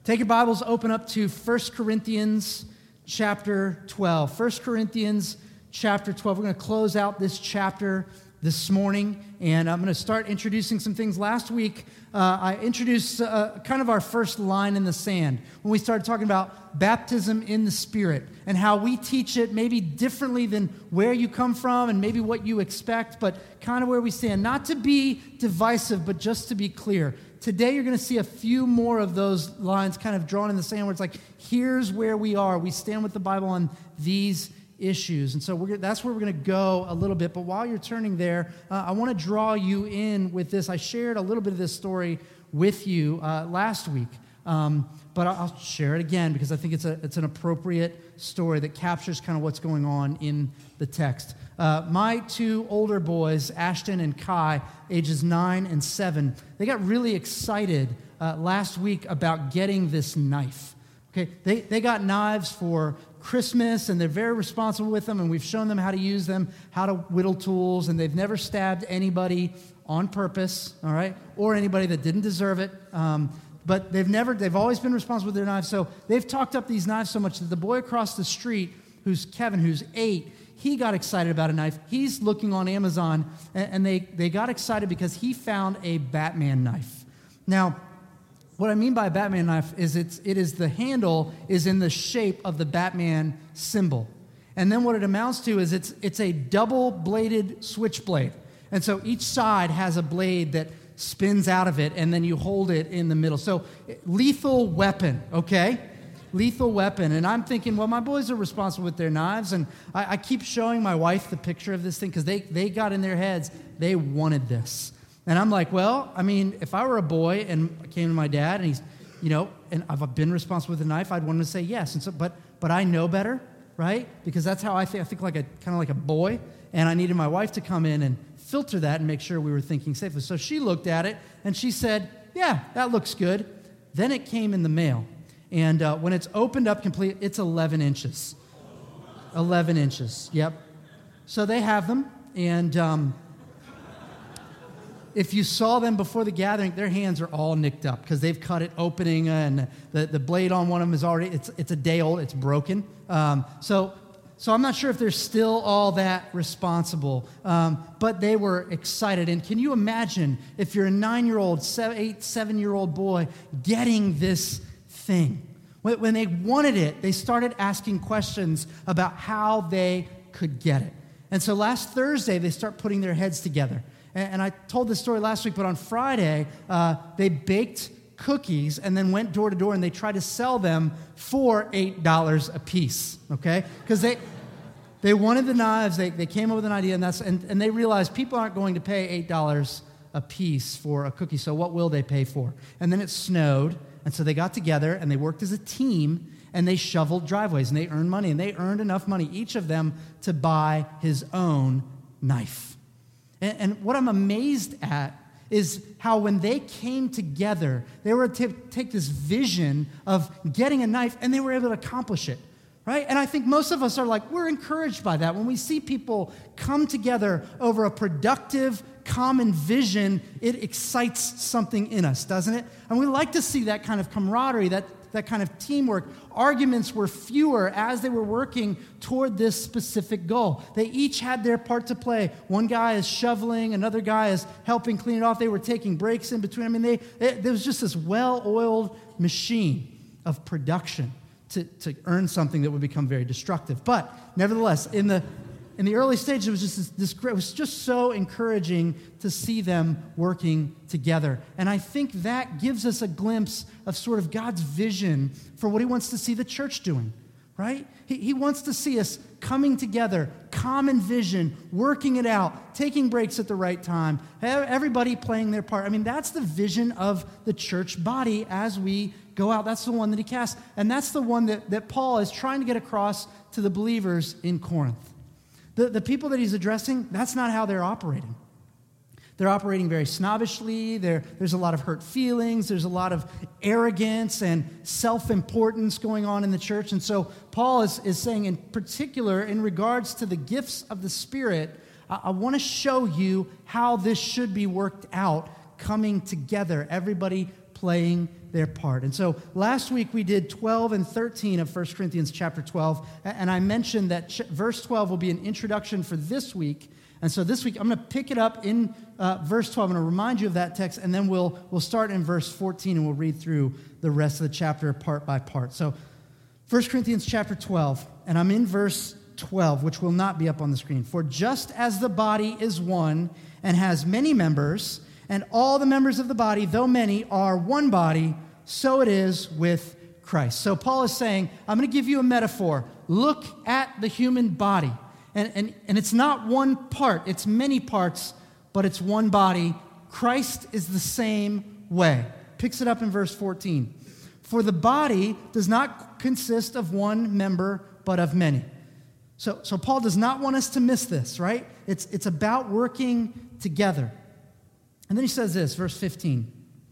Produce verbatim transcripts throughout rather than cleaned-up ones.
Take your Bibles, open up to First Corinthians chapter twelve. First Corinthians chapter twelve. We're going to close out this chapter this morning, and I'm going to start introducing some things. Last week, uh, I introduced uh, kind of our first line in the sand when we started talking about baptism in the Spirit and how we teach it maybe differently than where you come from and maybe what you expect, but kind of where we stand. Not to be divisive, but just to be clear. Today, you're going to see a few more of those lines kind of drawn in the sand where it's like, here's where we are. We stand with the Bible on these issues. And so we're, that's where we're going to go a little bit. But while you're turning there, uh, I want to draw you in with this. I shared a little bit of this story with you uh, last week, um, but I'll share it again because I think it's a it's an appropriate story that captures kind of what's going on in the text. Uh, my two older boys, Ashton and Kai, ages nine and seven, they got really excited uh, last week about getting this knife. Okay, they they got knives for Christmas, and they're very responsible with them, and we've shown them how to use them, how to whittle tools, and they've never stabbed anybody on purpose, all right, or anybody that didn't deserve it. Um, but they've never, they've always been responsible with their knives. So they've talked up these knives so much that the boy across the street, who's Kevin, who's eight, he got excited about a knife. He's looking on Amazon, and, and they, they got excited because he found a Batman knife. Now, what I mean by a Batman knife is it's, it is the handle is in the shape of the Batman symbol. And then what it amounts to is it's, it's a double-bladed switchblade. And so each side has a blade that spins out of it, and then you hold it in the middle. So lethal weapon, okay? Lethal weapon. And I'm thinking, well, my boys are responsible with their knives, and I, I keep showing my wife the picture of this thing because they, they got in their heads, they wanted this. And I'm like, well, I mean, if I were a boy and I came to my dad and he's, you know, and I've been responsible with a knife, I'd want him to say yes. And so, but but I know better, right? Because that's how I think. I think like a kind of like a boy, and I needed my wife to come in and filter that and make sure we were thinking safely. So she looked at it and she said, yeah, that looks good. Then it came in the mail, and uh, when it's opened up complete, it's eleven inches. eleven inches. Yep. So they have them, and. Um, If you saw them before the gathering, their hands are all nicked up because they've cut it opening, and the, the blade on one of them is already, it's it's a day old, it's broken. Um, so so I'm not sure if they're still all that responsible, um, but they were excited. And can you imagine if you're a nine-year-old, seven, eight, seven-year-old boy getting this thing? When, when they wanted it, they started asking questions about how they could get it. And so last Thursday, they start putting their heads together. And I told this story last week, but on Friday, uh, they baked cookies and then went door to door, and they tried to sell them for eight dollars a piece, okay? Because they they wanted the knives. They they came up with an idea, and that's and, and they realized people aren't going to pay eight dollars a piece for a cookie, so what will they pay for? And then it snowed, and so they got together, and they worked as a team, and they shoveled driveways, and they earned money, and they earned enough money, each of them, to buy his own knife. And what I'm amazed at is how when they came together, they were to take this vision of getting a knife, and they were able to accomplish it, right? And I think most of us are like, we're encouraged by that. When we see people come together over a productive, common vision, it excites something in us, doesn't it? And we like to see that kind of camaraderie, that that kind of teamwork. Arguments were fewer as they were working toward this specific goal. They each had their part to play. One guy is shoveling, another guy is helping clean it off. They were taking breaks in between. I mean, they, they there was just this well-oiled machine of production to, to earn something that would become very destructive. But nevertheless, in the In the early stages, it was just this, this great, it was just so encouraging to see them working together. And I think that gives us a glimpse of sort of God's vision for what he wants to see the church doing, right? He, he wants to see us coming together, common vision, working it out, taking breaks at the right time, everybody playing their part. I mean, that's the vision of the church body as we go out. That's the one that he casts. And that's the one that, that Paul is trying to get across to the believers in Corinth. The, the people that he's addressing, that's not how they're operating. They're operating very snobbishly. There, there's a lot of hurt feelings. There's a lot of arrogance and self-importance going on in the church. And so Paul is, is saying in particular, in regards to the gifts of the Spirit, I, I want to show you how this should be worked out, coming together, everybody playing their part. And so last week we did twelve and thirteen of First Corinthians chapter twelve, and I mentioned that ch- verse twelve will be an introduction for this week. And so this week I'm going to pick it up in uh, verse twelve. I'm going to remind you of that text, and then we'll we'll start in verse fourteen, and we'll read through the rest of the chapter part by part. So First Corinthians chapter twelve, and I'm in verse twelve, which will not be up on the screen. For just as the body is one and has many members, and all the members of the body, though many, are one body, so it is with Christ. So Paul is saying, I'm going to give you a metaphor. Look at the human body. And, and, and it's not one part, it's many parts, but it's one body. Christ is the same way. Picks it up in verse fourteen. For the body does not consist of one member, but of many. So, so Paul does not want us to miss this, right? It's, it's about working together. And then he says this, verse fifteen.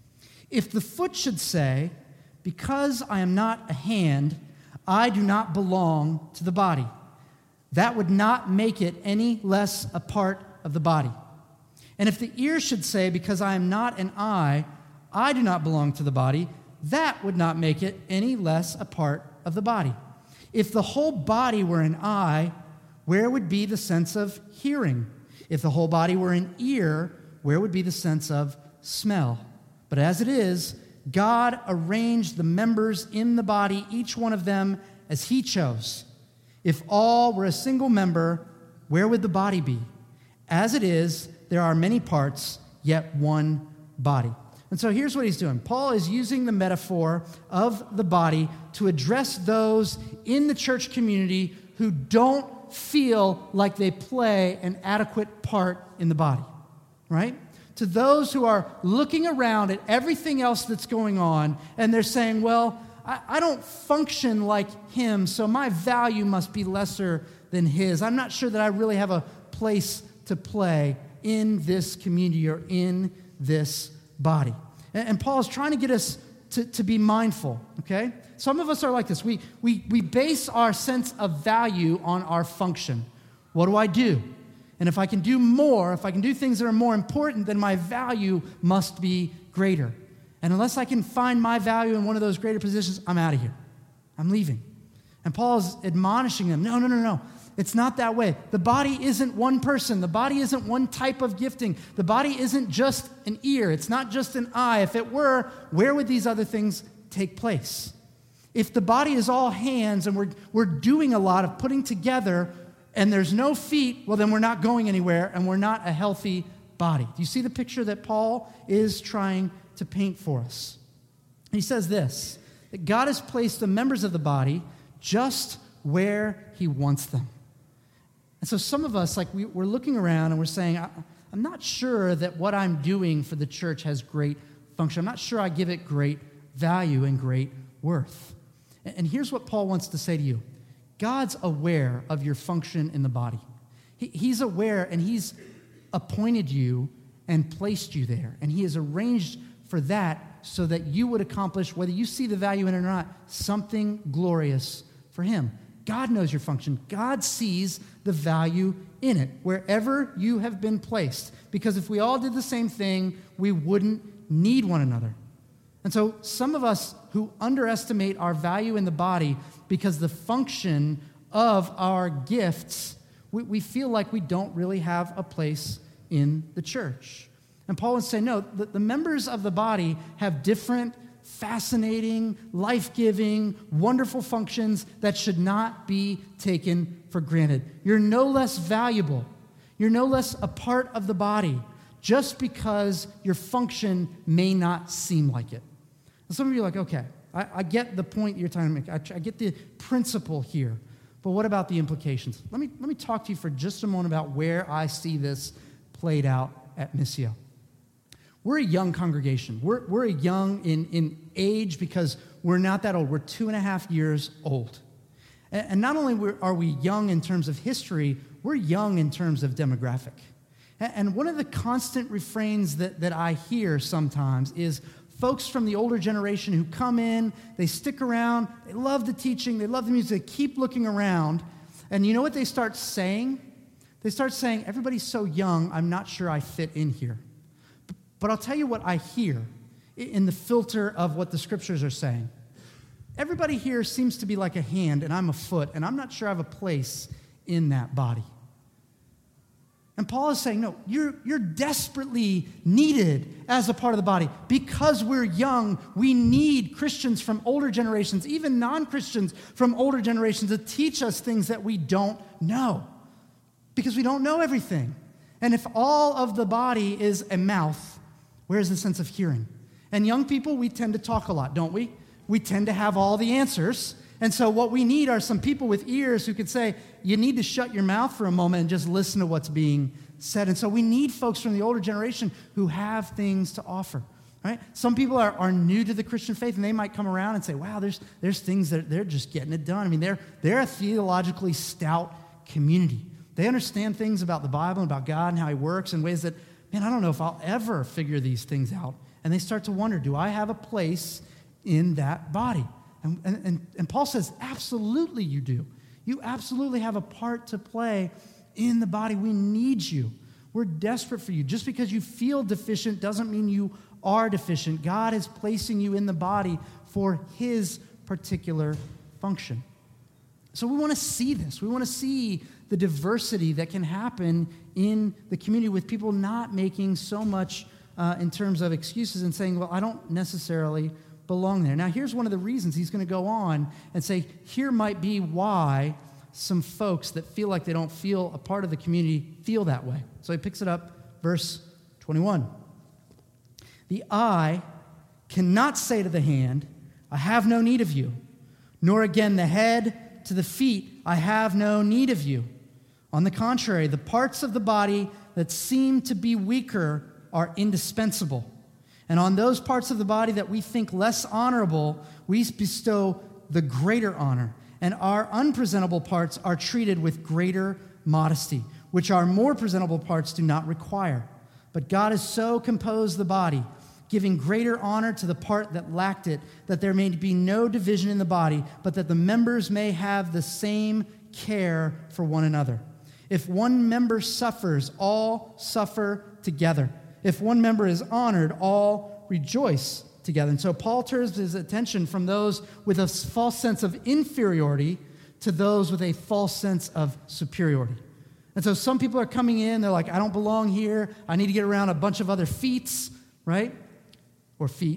If the foot should say, because I am not a hand, I do not belong to the body, that would not make it any less a part of the body. And if the ear should say, because I am not an eye, I do not belong to the body, that would not make it any less a part of the body. If the whole body were an eye, where would be the sense of hearing? If the whole body were an ear, where would be the sense of smell? But as it is, God arranged the members in the body, each one of them as he chose. If all were a single member, where would the body be? As it is, there are many parts, yet one body. And so here's what he's doing. Paul is using the metaphor of the body to address those in the church community who don't feel like they play an adequate part in the body, right? To those who are looking around at everything else that's going on, and they're saying, well, I, I don't function like him, so my value must be lesser than his. I'm not sure that I really have a place to play in this community or in this body. And, and Paul is trying to get us to, to be mindful, okay? Some of us are like this. We, we, we base our sense of value on our function. What do I do? And if I can do more, if I can do things that are more important, then my value must be greater. And unless I can find my value in one of those greater positions, I'm out of here. I'm leaving. And Paul is admonishing them, no, no, no, no. It's not that way. The body isn't one person. The body isn't one type of gifting. The body isn't just an ear. It's not just an eye. If it were, where would these other things take place? If the body is all hands and we're, we're doing a lot of putting together and there's no feet, well, then we're not going anywhere and we're not a healthy body. Do you see the picture that Paul is trying to paint for us? He says this, that God has placed the members of the body just where he wants them. And so some of us, like we, we're looking around and we're saying, I, I'm not sure that what I'm doing for the church has great function. I'm not sure I give it great value and great worth. And, and here's what Paul wants to say to you. God's aware of your function in the body. He, he's aware and he's appointed you and placed you there. And he has arranged for that so that you would accomplish, whether you see the value in it or not, something glorious for him. God knows your function. God sees the value in it, wherever you have been placed. Because if we all did the same thing, we wouldn't need one another. And so some of us who underestimate our value in the body because the function of our gifts, we, we feel like we don't really have a place in the church. And Paul would say, no, the, the members of the body have different fascinating, life-giving, wonderful functions that should not be taken for granted. You're no less valuable. You're no less a part of the body just because your function may not seem like it. And some of you are like, okay, I, I get the point you're trying to make. I, I get the principle here. But what about the implications? Let me, let me talk to you for just a moment about where I see this played out at Missio. We're a young congregation. We're, we're a young in, in age because we're not that old. We're two and a half years old. And, and not only are we young in terms of history, we're young in terms of demographic. And, and one of the constant refrains that, that I hear sometimes is folks from the older generation who come in, they stick around, they love the teaching, they love the music, they keep looking around. And you know what they start saying? They start saying, everybody's so young, I'm not sure I fit in here. But I'll tell you what I hear in the filter of what the scriptures are saying. Everybody here seems to be like a hand, and I'm a foot, and I'm not sure I have a place in that body. And Paul is saying, no, you're, you're desperately needed as a part of the body. Because we're young, we need Christians from older generations, even non-Christians from older generations, to teach us things that we don't know. Because we don't know everything. And if all of the body is a mouth, where's the sense of hearing? And young people, we tend to talk a lot, don't we? We tend to have all the answers. And so what we need are some people with ears who could say, you need to shut your mouth for a moment and just listen to what's being said. And so we need folks from the older generation who have things to offer, right? Some people are, are new to the Christian faith, and they might come around and say, wow, there's, there's things that they're just getting it done. I mean, they're, they're a theologically stout community. They understand things about the Bible and about God and how he works in ways that, man, I don't know if I'll ever figure these things out. And they start to wonder, do I have a place in that body? And, and, and Paul says, absolutely you do. You absolutely have a part to play in the body. We need you. We're desperate for you. Just because you feel deficient doesn't mean you are deficient. God is placing you in the body for his particular function. So we want to see this. We want to see the diversity that can happen in the community with people not making so much uh, in terms of excuses and saying, well, I don't necessarily belong there. Now, here's one of the reasons. He's going to go on and say, here might be why some folks that feel like they don't feel a part of the community feel that way. So he picks it up, verse twenty-one. The eye cannot say to the hand, I have no need of you, nor again the head to the feet, I have no need of you. On the contrary, the parts of the body that seem to be weaker are indispensable. And on those parts of the body that we think less honorable, we bestow the greater honor. And our unpresentable parts are treated with greater modesty, which our more presentable parts do not require. But God has so composed the body, giving greater honor to the part that lacked it, that there may be no division in the body, but that the members may have the same care for one another. If one member suffers, all suffer together. If one member is honored, all rejoice together. And so Paul turns his attention from those with a false sense of inferiority to those with a false sense of superiority. And so some people are coming in, they're like, I don't belong here. I need to get around a bunch of other feets, right? Or feet.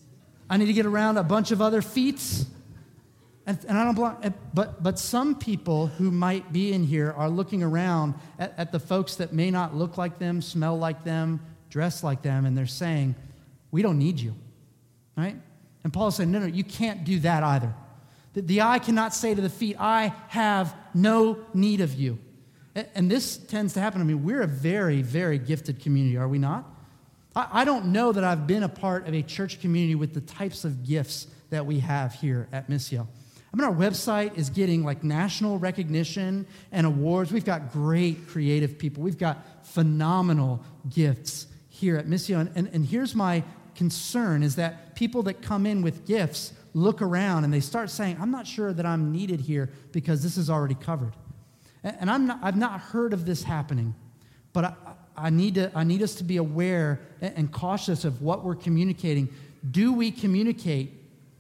I need to get around a bunch of other feets. And, and I don't belong. But, but some people who might be in here are looking around at, at the folks that may not look like them, smell like them, dress like them, and they're saying, we don't need you, right? And Paul is saying, no, no, you can't do that either. The, the eye cannot say to the feet, I have no need of you. And, and this tends to happen. I mean, we're a very, very gifted community, are we not? I, I don't know that I've been a part of a church community with the types of gifts that we have here at Missio. I mean, our website is getting like national recognition and awards. We've got great creative people. We've got phenomenal gifts here at Missio. And, and, and here's my concern is that people that come in with gifts look around and they start saying, I'm not sure that I'm needed here because this is already covered. And, and I'm not, I've not heard of this happening, but I, I, need to, I need us to be aware and, and cautious of what we're communicating. Do we communicate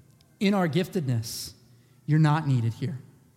in our giftedness, you're not needed here?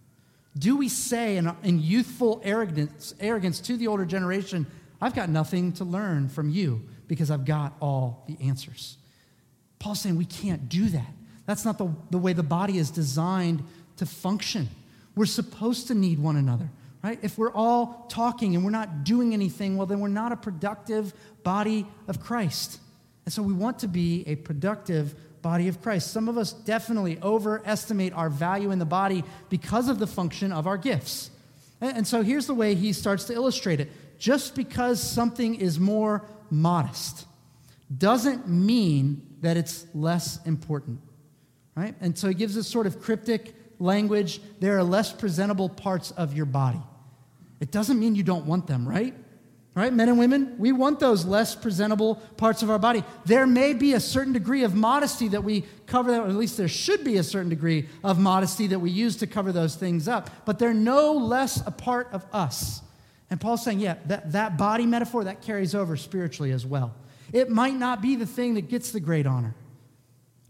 Do we say in, in youthful arrogance, arrogance to the older generation, I've got nothing to learn from you because I've got all the answers? Paul's saying we can't do that. That's not the, the way the body is designed to function. We're supposed to need one another, right? If we're all talking and we're not doing anything, well, then we're not a productive body of Christ. And so we want to be a productive body of Christ. Some of us definitely overestimate our value in the body because of the function of our gifts. And, and so here's the way he starts to illustrate it. Just because something is more modest doesn't mean that it's less important, right? And so he gives this sort of cryptic language. There are less presentable parts of your body. It doesn't mean you don't want them, right? Right, men and women, we want those less presentable parts of our body. There may be a certain degree of modesty that we cover, or at least there should be a certain degree of modesty that we use to cover those things up, but they're no less a part of us. And Paul's saying, yeah, that, that body metaphor, that carries over spiritually as well. It might not be the thing that gets the great honor.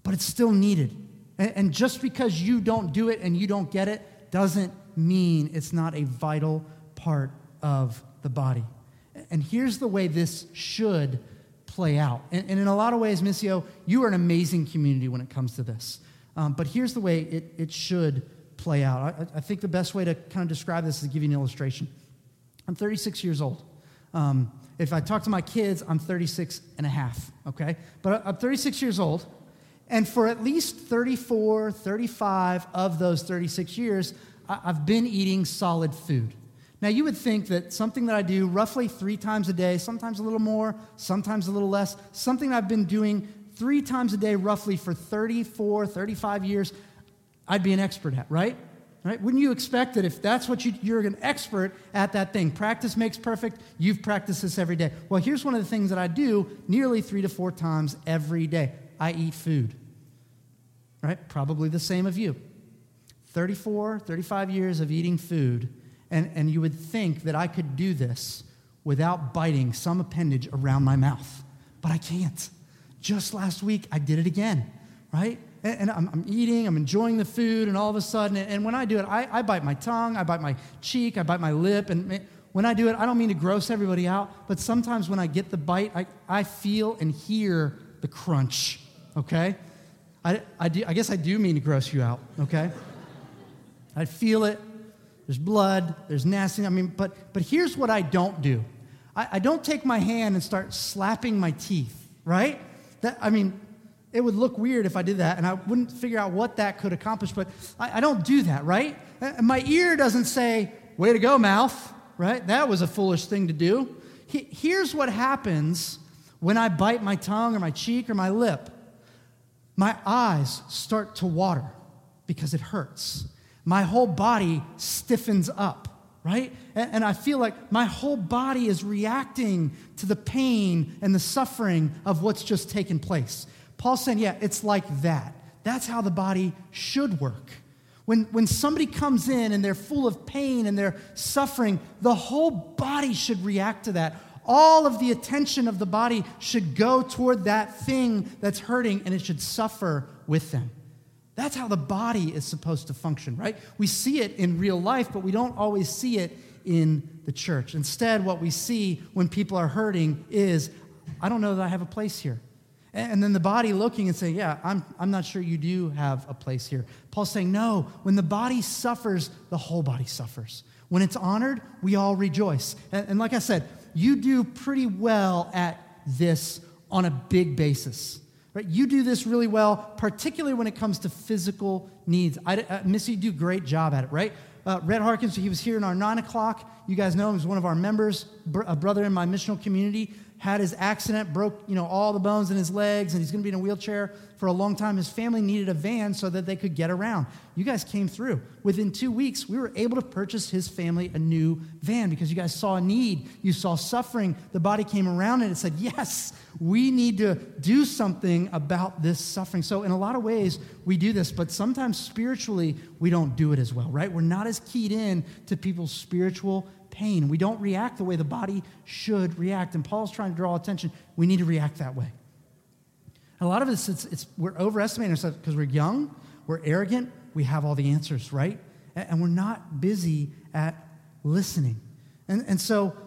but it's still needed. And, and just because you don't do it and you don't get it doesn't mean it's not a vital part of the body. And here's the way this should play out. And, and in a lot of ways, Missio, you are an amazing community when it comes to this. Um, but here's the way it, it should play out. I, I think the best way to kind of describe this is to give you an illustration. I'm thirty-six years old. Um, if I talk to my kids, I'm thirty-six and a half, okay? But I'm thirty-six years old, and for at least thirty-four, thirty-five of those thirty-six years, I, I've been eating solid food. Now, you would think that something that I do roughly three times a day, sometimes a little more, sometimes a little less, something I've been doing three times a day roughly for thirty-four, thirty-five years, I'd be an expert at, right? Right? Wouldn't you expect that if that's what you, you're an expert at that thing? Practice makes perfect. You've practiced this every day. Well, here's one of the things that I do nearly three to four times every day. I eat food. Right? Probably the same of you. thirty-four, thirty-five years of eating food, and, and you would think that I could do this without biting some appendage around my mouth. But I can't. Just last week, I did it again, right? And, and I'm, I'm eating, I'm enjoying the food, and all of a sudden, and when I do it, I, I bite my tongue, I bite my cheek, I bite my lip, and when I do it, I don't mean to gross everybody out, but sometimes when I get the bite, I, I feel and hear the crunch, okay? I, I, do, I guess I do mean to gross you out, okay? I feel it. There's blood. There's nasty. I mean, but but here's what I don't do. I, I don't take my hand and start slapping my teeth, right? That I mean, it would look weird if I did that, and I wouldn't figure out what that could accomplish, but I, I don't do that, right? And my ear doesn't say, way to go, mouth, right? That was a foolish thing to do. He, here's what happens when I bite my tongue or my cheek or my lip. My eyes start to water because it hurts. My whole body stiffens up, right? And, and I feel like my whole body is reacting to the pain and the suffering of what's just taken place. Paul's saying, yeah, it's like that. That's how the body should work. When, when somebody comes in and they're full of pain and they're suffering, the whole body should react to that. All of the attention of the body should go toward that thing that's hurting, and it should suffer with them. That's how the body is supposed to function, right? We see it in real life, but we don't always see it in the church. Instead, what we see when people are hurting is, I don't know that I have a place here. And then the body looking and saying, yeah, I'm, I'm not sure you do have a place here. Paul's saying, no, when the body suffers, the whole body suffers. When it's honored, we all rejoice. And, and like I said, you do pretty well at this on a big basis. Right? You do this really well, particularly when it comes to physical needs. I, uh, Missy, you do a great job at it, right? Uh, Red Harkins, he was here in our nine o'clock. You guys know him as one of our members, br- a brother in my missional community. Had his accident, broke, you know, all the bones in his legs, and he's going to be in a wheelchair for a long time. His family needed a van so that they could get around. You guys came through. Within two weeks, we were able to purchase his family a new van because you guys saw a need. You saw suffering. The body came around and it said, yes, we need to do something about this suffering. So in a lot of ways, we do this, but sometimes spiritually, we don't do it as well, right? We're not as keyed in to people's spiritual pain. We don't react the way the body should react. And Paul's trying to draw attention. We need to react that way. A lot of us, it's, it's we're overestimating ourselves because we're young, we're arrogant, we have all the answers, right? And, and we're not busy at listening. And, and so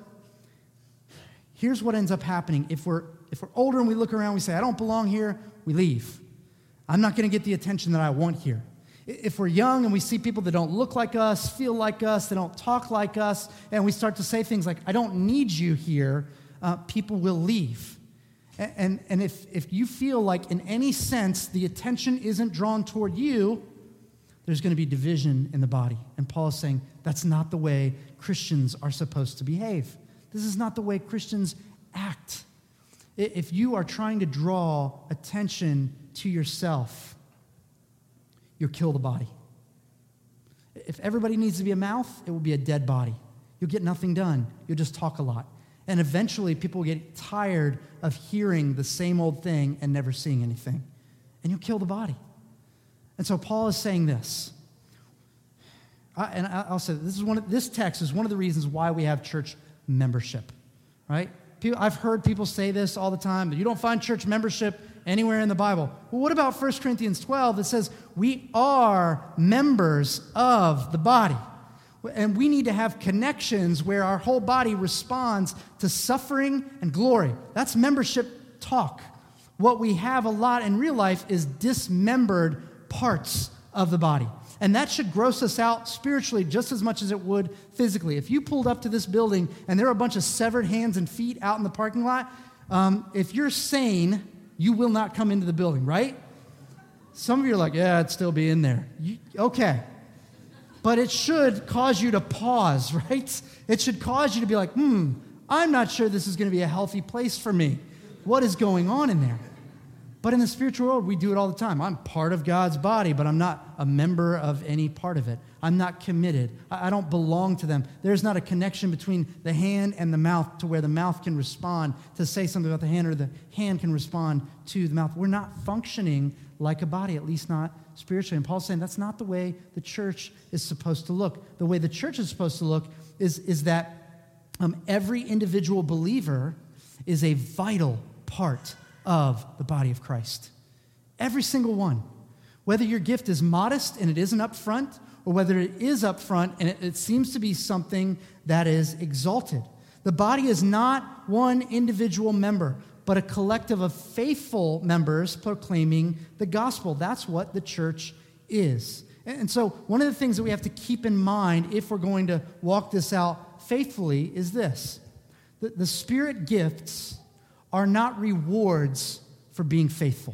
here's what ends up happening. If we're, if we're older and we look around, we say, I don't belong here, we leave. I'm not going to get the attention that I want here. If we're young and we see people that don't look like us, feel like us, they don't talk like us, and we start to say things like, I don't need you here, uh, people will leave. And, and, and if, if you feel like in any sense the attention isn't drawn toward you, there's going to be division in the body. And Paul is saying that's not the way Christians are supposed to behave. This is not the way Christians act. If you are trying to draw attention to yourself, you'll kill the body. If everybody needs to be a mouth, it will be a dead body. You'll get nothing done. You'll just talk a lot. And eventually people will get tired of hearing the same old thing and never seeing anything. And you'll kill the body. And so Paul is saying this. I, and I'll say this is one of, this text is one of the reasons why we have church membership, right? People, I've heard people say this all the time, that you don't find church membership anywhere in the Bible. Well, what about First Corinthians twelve that says we are members of the body? And we need to have connections where our whole body responds to suffering and glory. That's membership talk. What we have a lot in real life is dismembered parts of the body. And that should gross us out spiritually just as much as it would physically. If you pulled up to this building and there are a bunch of severed hands and feet out in the parking lot, um, if you're sane, you will not come into the building, right? Some of you are like, yeah, it'd still be in there. You, okay. But it should cause you to pause, right? It should cause you to be like, hmm, I'm not sure this is going to be a healthy place for me. What is going on in there? But in the spiritual world, we do it all the time. I'm part of God's body, but I'm not a member of any part of it. I'm not committed. I don't belong to them. There's not a connection between the hand and the mouth to where the mouth can respond to say something about the hand or the hand can respond to the mouth. We're not functioning like a body, at least not spiritually. And Paul's saying that's not the way the church is supposed to look. The way the church is supposed to look is, is that um, every individual believer is a vital part of the body of Christ. Every single one. Whether your gift is modest and it isn't up front, or whether it is up front and it, it seems to be something that is exalted. The body is not one individual member, but a collective of faithful members proclaiming the gospel. That's what the church is. And so one of the things that we have to keep in mind if we're going to walk this out faithfully is this. The, the Spirit gifts are not rewards for being faithful.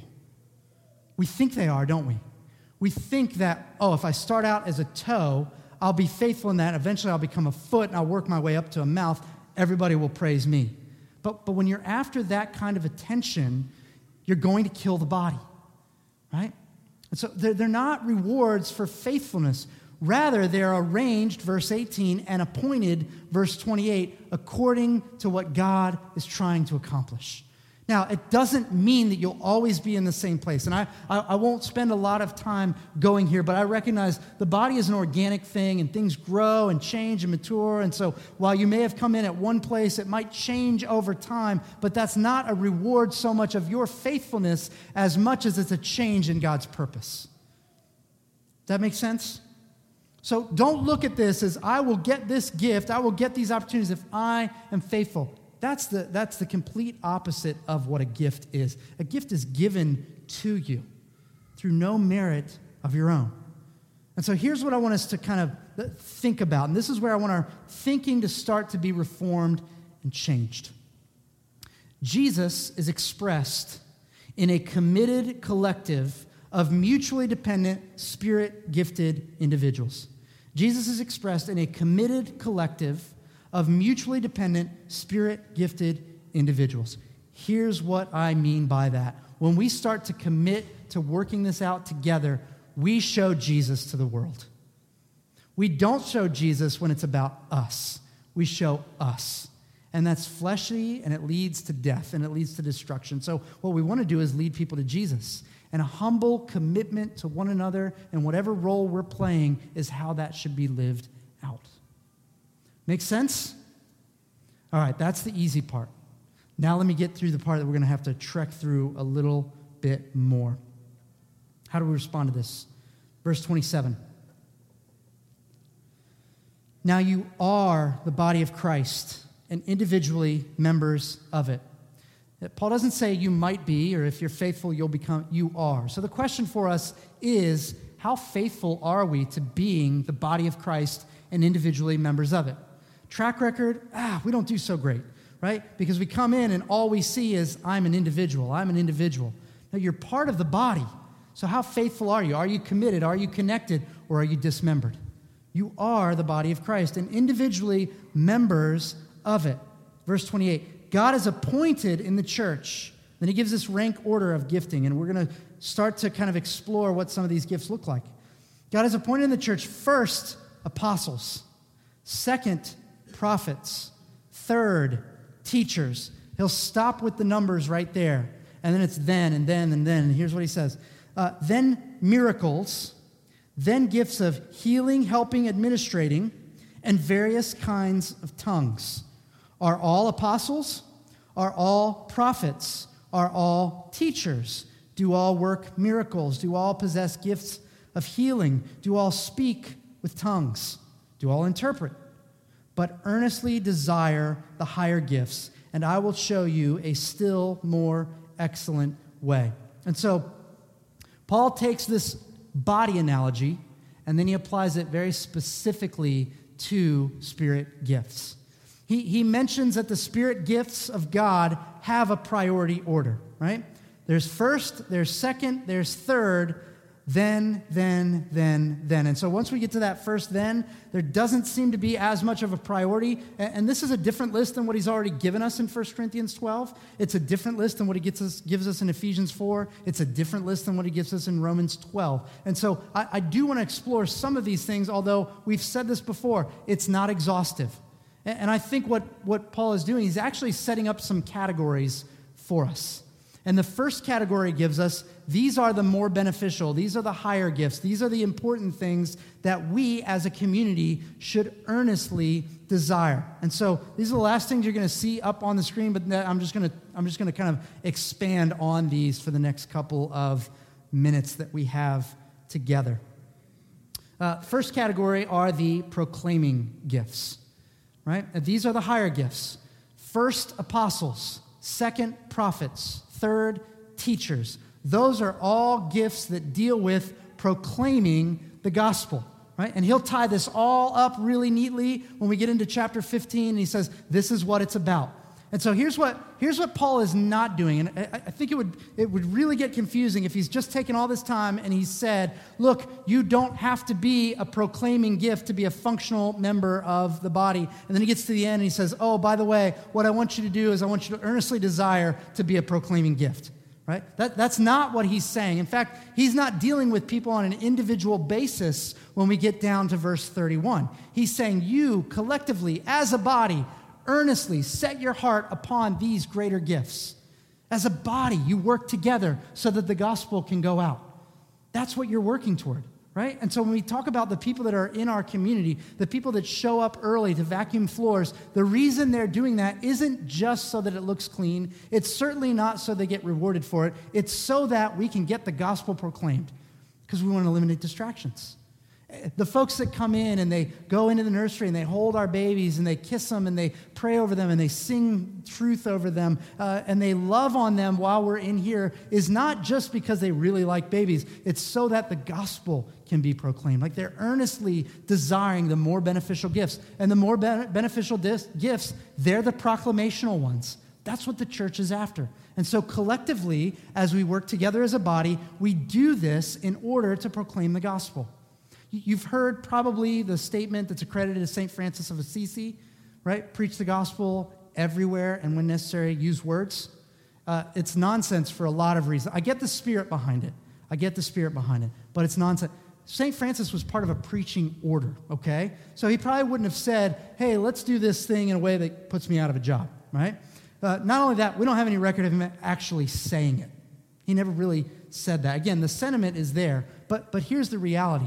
We think they are, don't we? We think that, oh, if I start out as a toe, I'll be faithful in that. Eventually I'll become a foot and I'll work my way up to a mouth. Everybody will praise me. But, but when you're after that kind of attention, you're going to kill the body, right? And so they're, they're not rewards for faithfulness. Rather, they're arranged, verse eighteen, and appointed, verse twenty-eight, according to what God is trying to accomplish. Now, it doesn't mean that you'll always be in the same place. And I, I, I won't spend a lot of time going here, but I recognize the body is an organic thing, and things grow and change and mature. And so while you may have come in at one place, it might change over time, but that's not a reward so much of your faithfulness as much as it's a change in God's purpose. Does that make sense? So don't look at this as, I will get this gift, I will get these opportunities if I am faithful. That's the, that's the complete opposite of what a gift is. A gift is given to you through no merit of your own. And so here's what I want us to kind of think about, and this is where I want our thinking to start to be reformed and changed. Jesus is expressed in a committed collective of mutually dependent, spirit-gifted individuals. Jesus is expressed in a committed collective of mutually dependent, spirit-gifted individuals. Here's what I mean by that. When we start to commit to working this out together, we show Jesus to the world. We don't show Jesus when it's about us. We show us. And that's fleshly, and it leads to death, and it leads to destruction. So what we want to do is lead people to Jesus. And a humble commitment to one another and whatever role we're playing is how that should be lived out. Make sense? All right, that's the easy part. Now let me get through the part that we're going to have to trek through a little bit more. How do we respond to this? Verse twenty-seven. Now you are the body of Christ and individually members of it. Paul doesn't say you might be, or if you're faithful, you'll become, you are. So the question for us is, how faithful are we to being the body of Christ and individually members of it? Track record, ah, we don't do so great, right? Because we come in and all we see is, I'm an individual, I'm an individual. Now, you're part of the body. So how faithful are you? Are you committed? Are you connected? Or are you dismembered? You are the body of Christ and individually members of it. Verse twenty-eight, God is appointed in the church. Then he gives this rank order of gifting, and we're going to start to kind of explore what some of these gifts look like. God is appointed in the church, first, apostles. Second, prophets. Third, teachers. He'll stop with the numbers right there. And then it's then and then and then. And here's what he says. Uh, then miracles. Then gifts of healing, helping, administrating, and various kinds of tongues. Are all apostles? Are all prophets? Are all teachers? Do all work miracles? Do all possess gifts of healing? Do all speak with tongues? Do all interpret? But earnestly desire the higher gifts, and I will show you a still more excellent way. And so Paul takes this body analogy, and then he applies it very specifically to spirit gifts. He, he mentions that the spirit gifts of God have a priority order, right? There's first, there's second, there's third, then, then, then, then. And so once we get to that first then, there doesn't seem to be as much of a priority. And this is a different list than what he's already given us in First Corinthians twelve. It's a different list than what he gets us, gives us in Ephesians four. It's a different list than what he gives us in Romans twelve. And so I, I do want to explore some of these things, although we've said this before, it's not exhaustive. And, and I think what, what Paul is doing, he's actually setting up some categories for us. And the first category gives us, these are the more beneficial, these are the higher gifts, these are the important things that we as a community should earnestly desire. And so these are the last things you're going to see up on the screen, but I'm just going to I'm just going to kind of expand on these for the next couple of minutes that we have together. Uh, first category are the proclaiming gifts, right? And these are the higher gifts. First, apostles. Second, prophets. Third, teachers. Those are all gifts that deal with proclaiming the gospel, right? And he'll tie this all up really neatly when we get into chapter fifteen, and he says, this is what it's about. And so here's what here's what Paul is not doing, and I, I think it would it would really get confusing if he's just taken all this time and he said, look, you don't have to be a proclaiming gift to be a functional member of the body. And then he gets to the end and he says, oh, by the way, what I want you to do is I want you to earnestly desire to be a proclaiming gift, right? That, that's not what he's saying. In fact, he's not dealing with people on an individual basis when we get down to verse thirty-one. He's saying you collectively as a body earnestly set your heart upon these greater gifts. As a body, you work together so that the gospel can go out. That's what you're working toward, right? And so when we talk about the people that are in our community, the people that show up early to vacuum floors, the reason they're doing that isn't just so that it looks clean. It's certainly not so they get rewarded for it. It's so that we can get the gospel proclaimed because we want to eliminate distractions. The folks that come in and they go into the nursery and they hold our babies and they kiss them and they pray over them and they sing truth over them uh, and they love on them while we're in here is not just because they really like babies. It's so that the gospel can be proclaimed. Like they're earnestly desiring the more beneficial gifts. And the more be- beneficial dis- gifts, they're the proclamational ones. That's what the church is after. And so collectively, as we work together as a body, we do this in order to proclaim the gospel. You've heard probably the statement that's accredited to Saint Francis of Assisi, right? Preach the gospel everywhere and when necessary, use words. Uh, it's nonsense for a lot of reasons. I get the spirit behind it. I get the spirit behind it, but it's nonsense. Saint Francis was part of a preaching order, okay? So he probably wouldn't have said, hey, let's do this thing in a way that puts me out of a job, right? Uh, not only that, we don't have any record of him actually saying it. He never really said that. Again, the sentiment is there, but but here's the reality.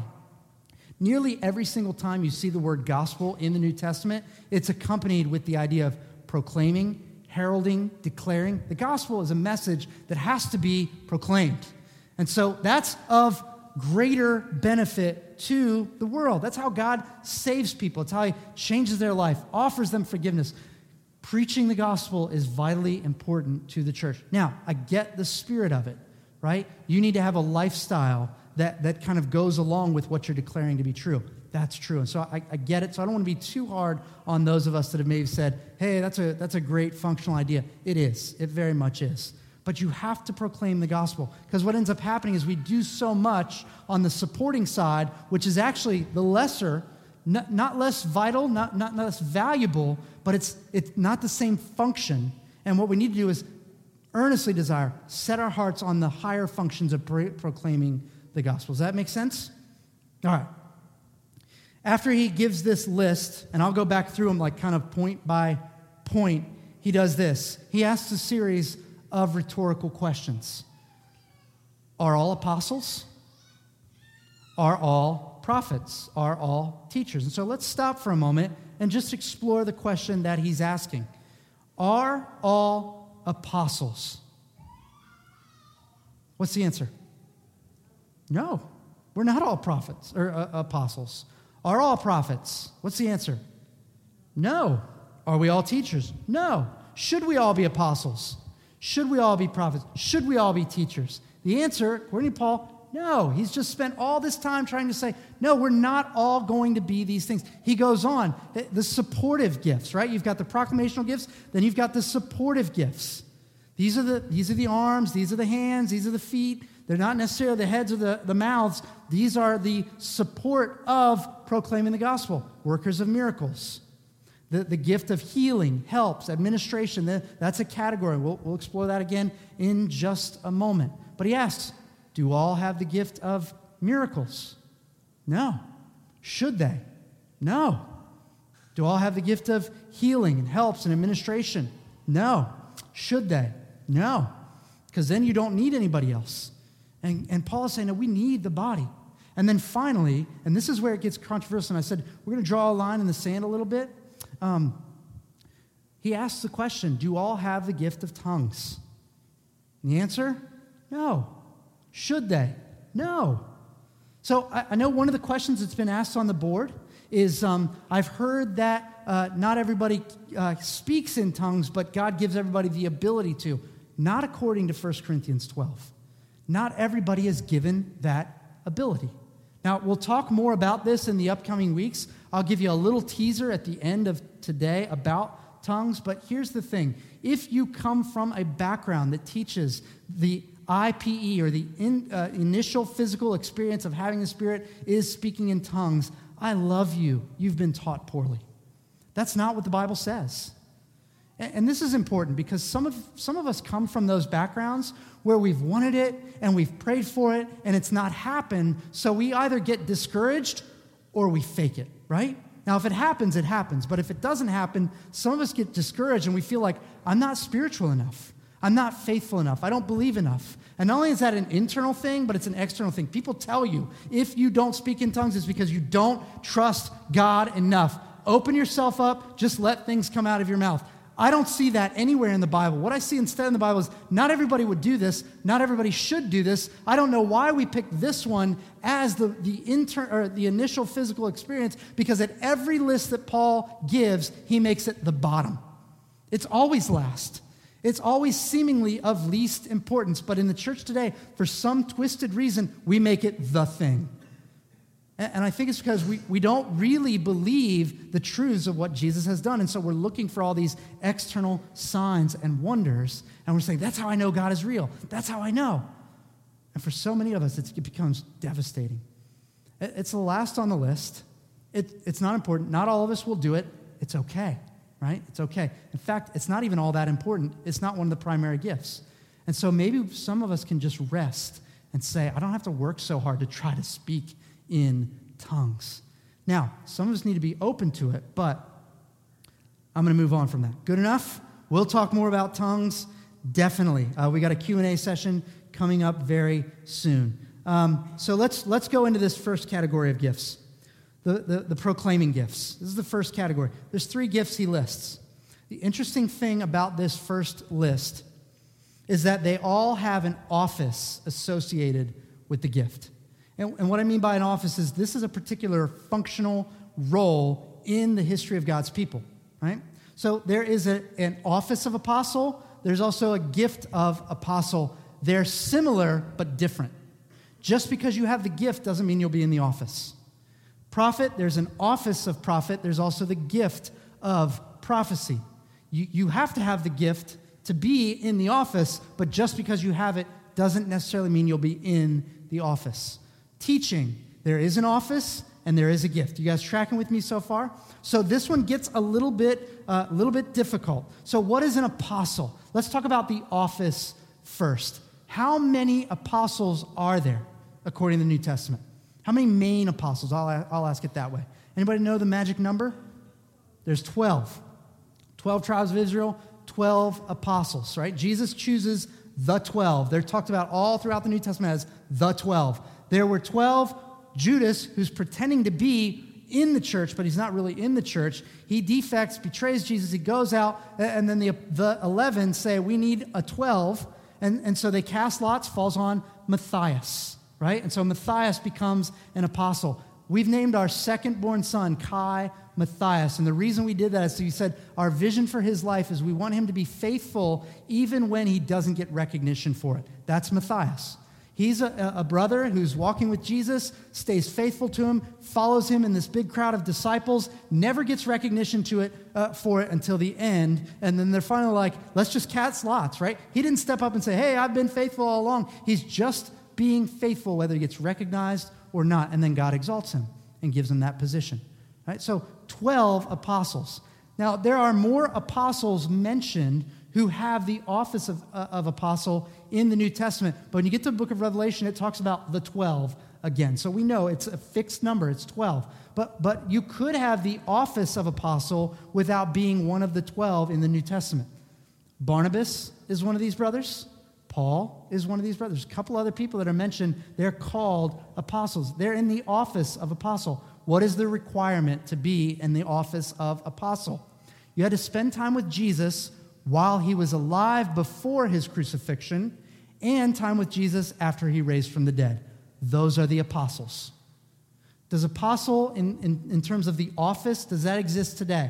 Nearly every single time you see the word gospel in the New Testament, it's accompanied with the idea of proclaiming, heralding, declaring. The gospel is a message that has to be proclaimed. And so that's of greater benefit to the world. That's how God saves people. It's how he changes their life, offers them forgiveness. Preaching the gospel is vitally important to the church. Now, I get the spirit of it, right? You need to have a lifestyle that, that kind of goes along with what you're declaring to be true. That's true. And so I, I get it. So I don't want to be too hard on those of us that have maybe said, hey, that's a, that's a great functional idea. It is. It very much is. But you have to proclaim the gospel, because what ends up happening is we do so much on the supporting side, which is actually the lesser, not, not less vital, not, not, not less valuable, but it's, it's not the same function. And what we need to do is earnestly desire, set our hearts on the higher functions of pro- proclaiming the gospel. Does that make sense? All right. After he gives this list, and I'll go back through them like kind of point by point, he does this. He asks a series of rhetorical questions. Are all apostles? Are all prophets? Are all teachers? And so let's stop for a moment and just explore the question that he's asking. Are all apostles? What's the answer? No. We're not all prophets or uh, apostles. Are all prophets? What's the answer? No. Are we all teachers? No. Should we all be apostles? Should we all be prophets? Should we all be teachers? The answer, according to Paul, no. He's just spent all this time trying to say, no, we're not all going to be these things. He goes on, the supportive gifts, right? You've got the proclamational gifts, then you've got the supportive gifts. These are the, these are the arms, these are the hands, these are the feet. They're not necessarily the heads or the, the mouths. These are the support of proclaiming the gospel, workers of miracles. The, the gift of healing, helps, administration, the, that's a category. We'll, we'll explore that again in just a moment. But he asks, do all have the gift of miracles? No. Should they? No. Do all have the gift of healing and helps and administration? No. Should they? No. Because then you don't need anybody else. And, and Paul is saying that we need the body. And then finally, and this is where it gets controversial, and I said, we're going to draw a line in the sand a little bit. Um, he asks the question, do all have the gift of tongues? And the answer, no. Should they? No. So I, I know one of the questions that's been asked on the board is, um, I've heard that uh, not everybody uh, speaks in tongues, but God gives everybody the ability to. Not according to First Corinthians twelve. Not everybody is given that ability. Now, we'll talk more about this in the upcoming weeks. I'll give you a little teaser at the end of today about tongues, but here's the thing. If you come from a background that teaches the I P E, or the in, uh, initial physical experience of having the Spirit is speaking in tongues, I love you. You've been taught poorly. That's not what the Bible says. And, and this is important because some of, some of us come from those backgrounds where we've wanted it and we've prayed for it and it's not happened, so we either get discouraged or we fake it, right? Now, if it happens, it happens. But if it doesn't happen, some of us get discouraged and we feel like, I'm not spiritual enough. I'm not faithful enough. I don't believe enough. And not only is that an internal thing, but it's an external thing. People tell you, if you don't speak in tongues, it's because you don't trust God enough. Open yourself up. Just let things come out of your mouth. I don't see that anywhere in the Bible. What I see instead in the Bible is not everybody would do this. Not everybody should do this. I don't know why we picked this one as the, the, inter, or the initial physical experience, because at every list that Paul gives, he makes it the bottom. It's always last. It's always seemingly of least importance. But in the church today, for some twisted reason, we make it the thing. And I think it's because we, we don't really believe the truths of what Jesus has done. And so we're looking for all these external signs and wonders. And we're saying, that's how I know God is real. That's how I know. And for so many of us, it's, it becomes devastating. It, it's the last on the list. It, it's not important. Not all of us will do it. It's okay, right? It's okay. In fact, it's not even all that important. It's not one of the primary gifts. And so maybe some of us can just rest and say, I don't have to work so hard to try to speak in tongues. Now, some of us need to be open to it, but I'm going to move on from that. Good enough? We'll talk more about tongues, definitely. Uh, we got a Q and A session coming up very soon. Um, so let's let's go into this first category of gifts, the, the, the proclaiming gifts. This is the first category. There's three gifts he lists. The interesting thing about this first list is that they all have an office associated with the gift. And, and what I mean by an office is this is a particular functional role in the history of God's people, right? So there is a, an office of apostle. There's also a gift of apostle. They're similar but different. Just because you have the gift doesn't mean you'll be in the office. Prophet, there's an office of prophet. There's also the gift of prophecy. You, you have to have the gift to be in the office, but just because you have it doesn't necessarily mean you'll be in the office. Teaching, there is an office and there is a gift. You guys tracking with me so far? So this one gets a little bit, a uh, little bit difficult. So what is an apostle? Let's talk about the office first. How many apostles are there according to the New Testament? How many main apostles? I'll, I'll ask it that way. Anybody know the magic number? There's twelve. twelve tribes of Israel, twelve apostles, right? Jesus chooses the twelve. They're talked about all throughout the New Testament as the twelve. There were twelve. Judas, who's pretending to be in the church, but he's not really in the church. He defects, betrays Jesus. He goes out, and then the, the eleven say, we need a twelve. And, and so they cast lots, falls on Matthias, right? And so Matthias becomes an apostle. We've named our second-born son Kai Matthias. And the reason we did that is we said our vision for his life is we want him to be faithful even when he doesn't get recognition for it. That's Matthias. He's a, a brother who's walking with Jesus, stays faithful to him, follows him in this big crowd of disciples, never gets recognition to it uh, for it until the end. And then they're finally like, let's just cast lots, right? He didn't step up and say, hey, I've been faithful all along. He's just being faithful, whether he gets recognized or not. And then God exalts him and gives him that position, right? So twelve apostles. Now, there are more apostles mentioned who have the office of, uh, of apostle in the New Testament. But when you get to the book of Revelation, it talks about the twelve again. So we know it's a fixed number, it's twelve. But, but you could have the office of apostle without being one of the twelve in the New Testament. Barnabas is one of these brothers. Paul is one of these brothers. A couple other people that are mentioned, they're called apostles. They're in the office of apostle. What is the requirement to be in the office of apostle? You had to spend time with Jesus while he was alive before his crucifixion, and time with Jesus after he raised from the dead. Those are the apostles. Does apostle, in, in, in terms of the office, does that exist today?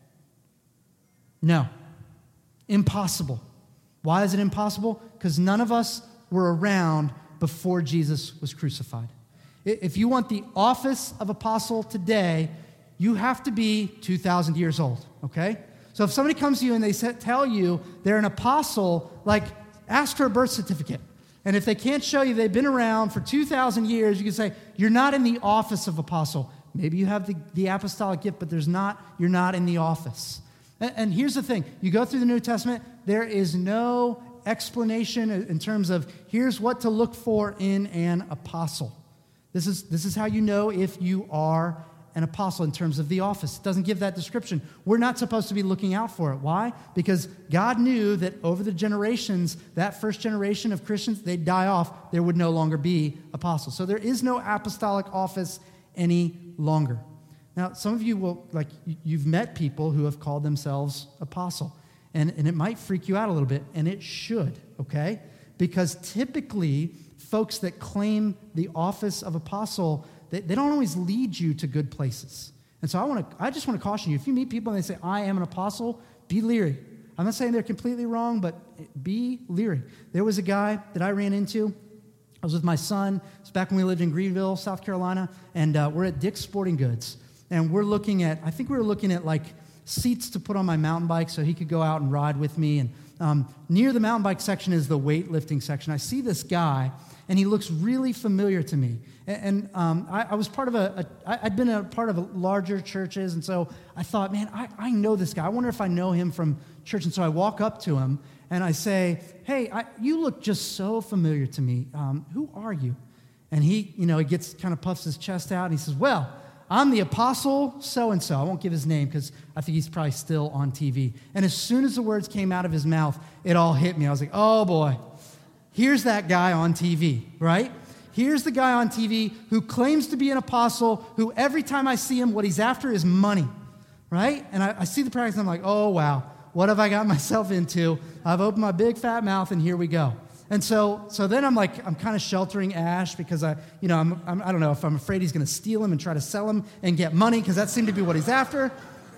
No. Impossible. Why is it impossible? Because none of us were around before Jesus was crucified. If you want the office of apostle today, you have to be two thousand years old, okay? So if somebody comes to you and they tell you they're an apostle, like, ask for a birth certificate. And if they can't show you they've been around for two thousand years, you can say, you're not in the office of apostle. Maybe you have the, the apostolic gift, but there's not, you're not in the office. And, and here's the thing. You go through the New Testament, there is no explanation in terms of here's what to look for in an apostle. This is, this is how you know if you are an apostle in terms of the office. It doesn't give that description. We're not supposed to be looking out for it. Why? Because God knew that over the generations, that first generation of Christians, they'd die off. There would no longer be apostles. So there is no apostolic office any longer. Now, some of you will, like, you've met people who have called themselves apostle. And, and it might freak you out a little bit, and it should, okay? Because typically, folks that claim the office of apostle, They, they don't always lead you to good places. And so I want to. I just want to caution you. If you meet people and they say, I am an apostle, be leery. I'm not saying they're completely wrong, but be leery. There was a guy that I ran into. I was with my son. It's back when we lived in Greenville, South Carolina, and uh, we're at Dick's Sporting Goods. And we're looking at, I think we were looking at like seats to put on my mountain bike so he could go out and ride with me. And um, near the mountain bike section is the weightlifting section. I see this guy, and he looks really familiar to me. And, and um, I, I was part of a, a, I'd been a part of a larger churches, and so I thought, man, I, I know this guy. I wonder if I know him from church. And so I walk up to him, and I say, hey, I, you look just so familiar to me. Um, who are you? And he, you know, he gets, kind of puffs his chest out, and he says, well, I'm the apostle so-and-so. I won't give his name because I think he's probably still on T V. And as soon as the words came out of his mouth, it all hit me. I was like, oh, boy. Here's that guy on T V, right? Here's the guy on T V who claims to be an apostle, who every time I see him, what he's after is money, right? And I, I see the practice, and I'm like, oh, wow, what have I got myself into? I've opened my big fat mouth, and here we go. And so so then I'm like, I'm kind of sheltering Ash because I, you know, I'm, I'm, I don't know if I'm afraid he's going to steal him and try to sell him and get money because that seemed to be what he's after.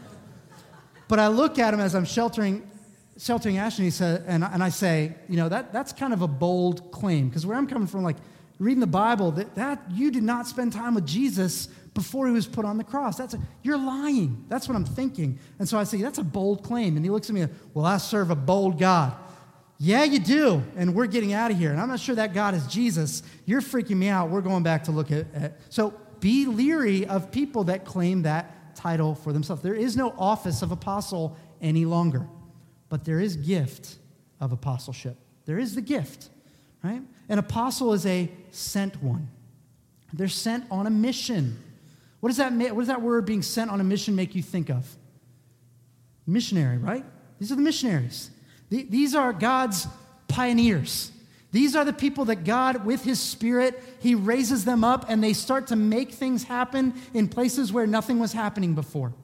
But I look at him as I'm sheltering sheltering Ash, and he said, and, and I say, you know, that that's kind of a bold claim because where I'm coming from, like reading the Bible, that, that you did not spend time with Jesus before he was put on the cross. That's a, you're lying. That's what I'm thinking. And so I say, that's a bold claim. And he looks at me, well, I serve a bold God. Yeah, you do, and we're getting out of here. And I'm not sure that God is Jesus. You're freaking me out. We're going back to look at it. So be leery of people that claim that title for themselves. There is no office of apostle any longer, but there is gift of apostleship. There is the gift, right? An apostle is a sent one. They're sent on a mission. What does that what does that word being sent on a mission make you think of? Missionary, right? These are the missionaries. These are God's pioneers. These are the people that God, with his Spirit, he raises them up and they start to make things happen in places where nothing was happening before.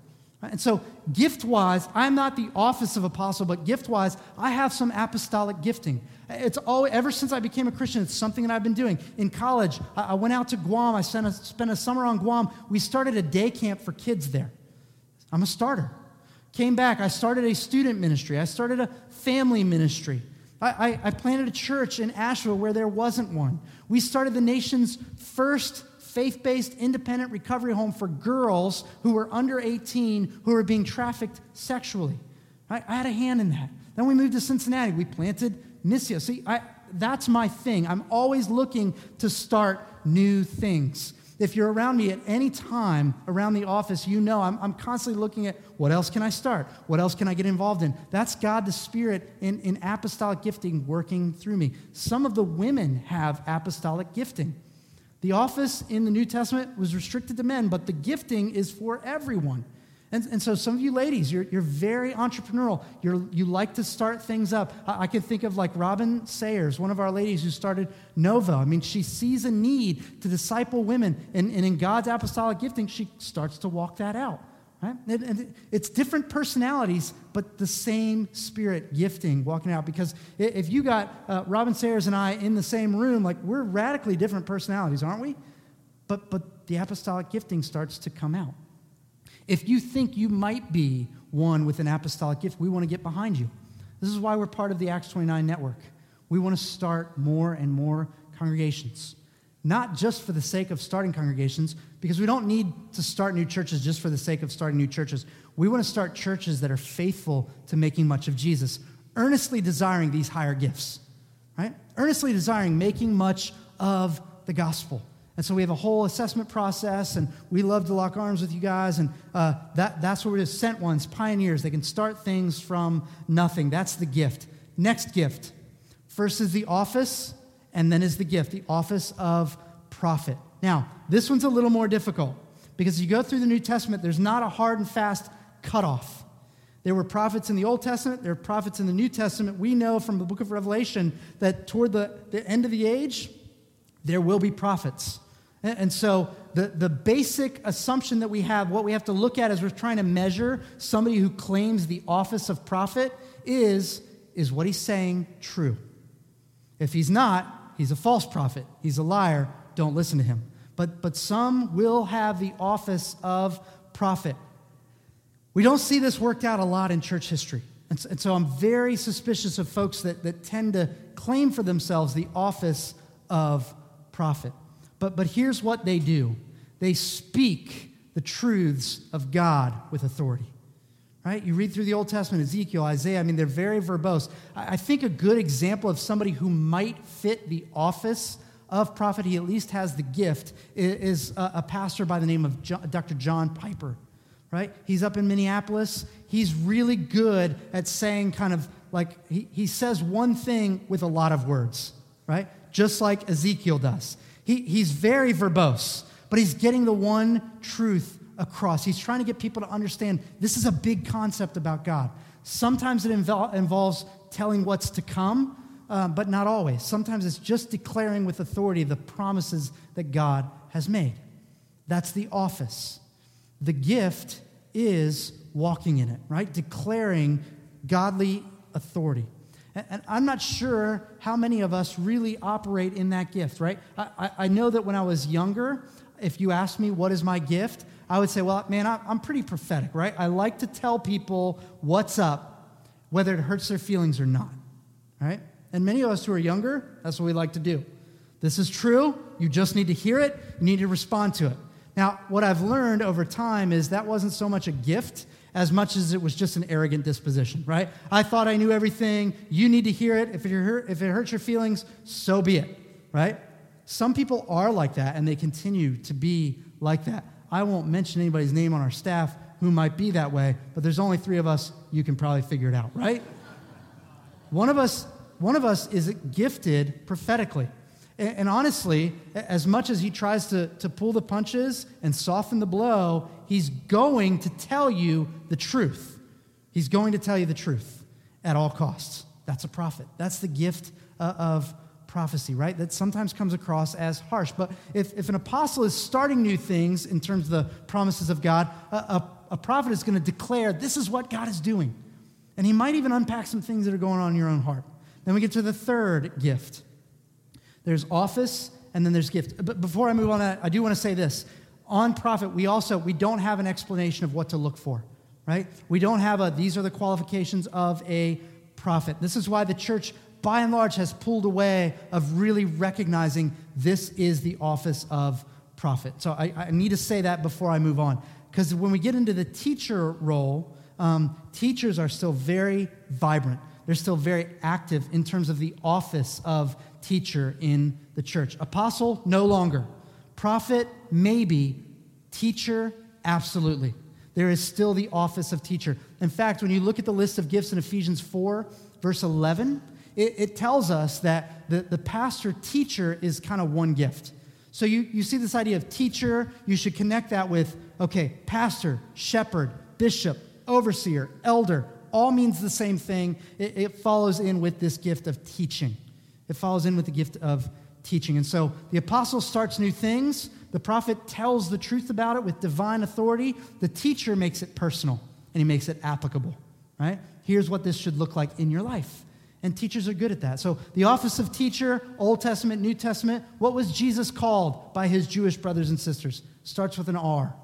And so gift-wise, I'm not the office of apostle, but gift-wise, I have some apostolic gifting. It's all, ever since I became a Christian, it's something that I've been doing. In college, I, I went out to Guam. I spent a, spent a summer on Guam. We started a day camp for kids there. I'm a starter. Came back, I started a student ministry. I started a family ministry. I, I, I planted a church in Asheville where there wasn't one. We started the nation's first faith-based independent recovery home for girls who were under eighteen who were being trafficked sexually. I, I had a hand in that. Then we moved to Cincinnati. We planted Missio. See, I, that's my thing. I'm always looking to start new things. If you're around me at any time around the office, you know I'm, I'm constantly looking at what else can I start? What else can I get involved in? That's God the Spirit in, in apostolic gifting working through me. Some of the women have apostolic gifting. The office in the New Testament was restricted to men, but the gifting is for everyone. And, and so some of you ladies, you're, you're very entrepreneurial. You're, you like to start things up. I, I can think of like Robin Sayers, one of our ladies who started Nova. I mean, she sees a need to disciple women, and, and in God's apostolic gifting, she starts to walk that out. Right? And, and it's different personalities, but the same Spirit gifting walking out. Because if you got uh, Robin Sayers and I in the same room, like we're radically different personalities, aren't we? But but the apostolic gifting starts to come out. If you think you might be one with an apostolic gift, we want to get behind you. This is why we're part of the Acts twenty-nine network. We want to start more and more congregations. Not just for the sake of starting congregations, because we don't need to start new churches just for the sake of starting new churches. We want to start churches that are faithful to making much of Jesus, earnestly desiring these higher gifts, right? Earnestly desiring making much of the gospel. And so we have a whole assessment process, and we love to lock arms with you guys, and uh, that, that's what we're just sent ones, pioneers. They can start things from nothing. That's the gift. Next gift. First is the office, and then is the gift, the office of prophet. Now, this one's a little more difficult because you go through the New Testament, there's not a hard and fast cutoff. There were prophets in the Old Testament, there are prophets in the New Testament. We know from the book of Revelation that toward the, the end of the age, there will be prophets. And, and so the, the basic assumption that we have, what we have to look at as we're trying to measure somebody who claims the office of prophet is, is what he's saying true? If he's not, he's a false prophet. He's a liar. Don't listen to him. But, but some will have the office of prophet. We don't see this worked out a lot in church history. And so, and so I'm very suspicious of folks that, that tend to claim for themselves the office of prophet. But, but here's what they do. They speak the truths of God with authority. Right? You read through the Old Testament, Ezekiel, Isaiah, I mean, they're very verbose. I think a good example of somebody who might fit the office of prophet, he at least has the gift, is a pastor by the name of Doctor John Piper, right? He's up in Minneapolis. He's really good at saying kind of like, he, he says one thing with a lot of words, right? Just like Ezekiel does. He, he's very verbose, but he's getting the one truth across. He's trying to get people to understand this is a big concept about God. Sometimes it invo- involves telling what's to come, uh, but not always. Sometimes it's just declaring with authority the promises that God has made. That's the office. The gift is walking in it, right? Declaring godly authority. And, and I'm not sure how many of us really operate in that gift, right? I, I, I know that when I was younger, if you asked me what is my gift, I would say, well, man, I'm pretty prophetic, right? I like to tell people what's up, whether it hurts their feelings or not, right? And many of us who are younger, that's what we like to do. This is true. You just need to hear it. You need to respond to it. Now, what I've learned over time is that wasn't so much a gift as much as it was just an arrogant disposition, right? I thought I knew everything. You need to hear it. If it, hurt, if it hurts your feelings, so be it, right? Some people are like that, and they continue to be like that. I won't mention anybody's name on our staff who might be that way, but there's only three of us. You can probably figure it out, right? One of us, one of us is gifted prophetically. And, and honestly, as much as he tries to, to pull the punches and soften the blow, he's going to tell you the truth. He's going to tell you the truth at all costs. That's a prophet. That's the gift uh, of prophecy, right? That sometimes comes across as harsh. But if, if an apostle is starting new things in terms of the promises of God, a, a, a prophet is going to declare, this is what God is doing. And he might even unpack some things that are going on in your own heart. Then we get to the third gift. There's office, and then there's gift. But before I move on, I do want to say this. On prophet, we also, we don't have an explanation of what to look for, right? We don't have a, these are the qualifications of a prophet. This is why the church, by and large, has pulled away of really recognizing this is the office of prophet. So I, I need to say that before I move on. Because when we get into the teacher role, um, teachers are still very vibrant. They're still very active in terms of the office of teacher in the church. Apostle, no longer. Prophet, maybe. Teacher, absolutely. There is still the office of teacher. In fact, when you look at the list of gifts in Ephesians four, verse eleven, it, it tells us that the, the pastor-teacher is kind of one gift. So you, you see this idea of teacher, you should connect that with, okay, pastor, shepherd, bishop, overseer, elder, all means the same thing. It, it follows in with this gift of teaching. It follows in with the gift of teaching. And so the apostle starts new things. The prophet tells the truth about it with divine authority. The teacher makes it personal, and he makes it applicable, right? Here's what this should look like in your life. And teachers are good at that. So the office of teacher, Old Testament, New Testament, what was Jesus called by his Jewish brothers and sisters? Starts with an R.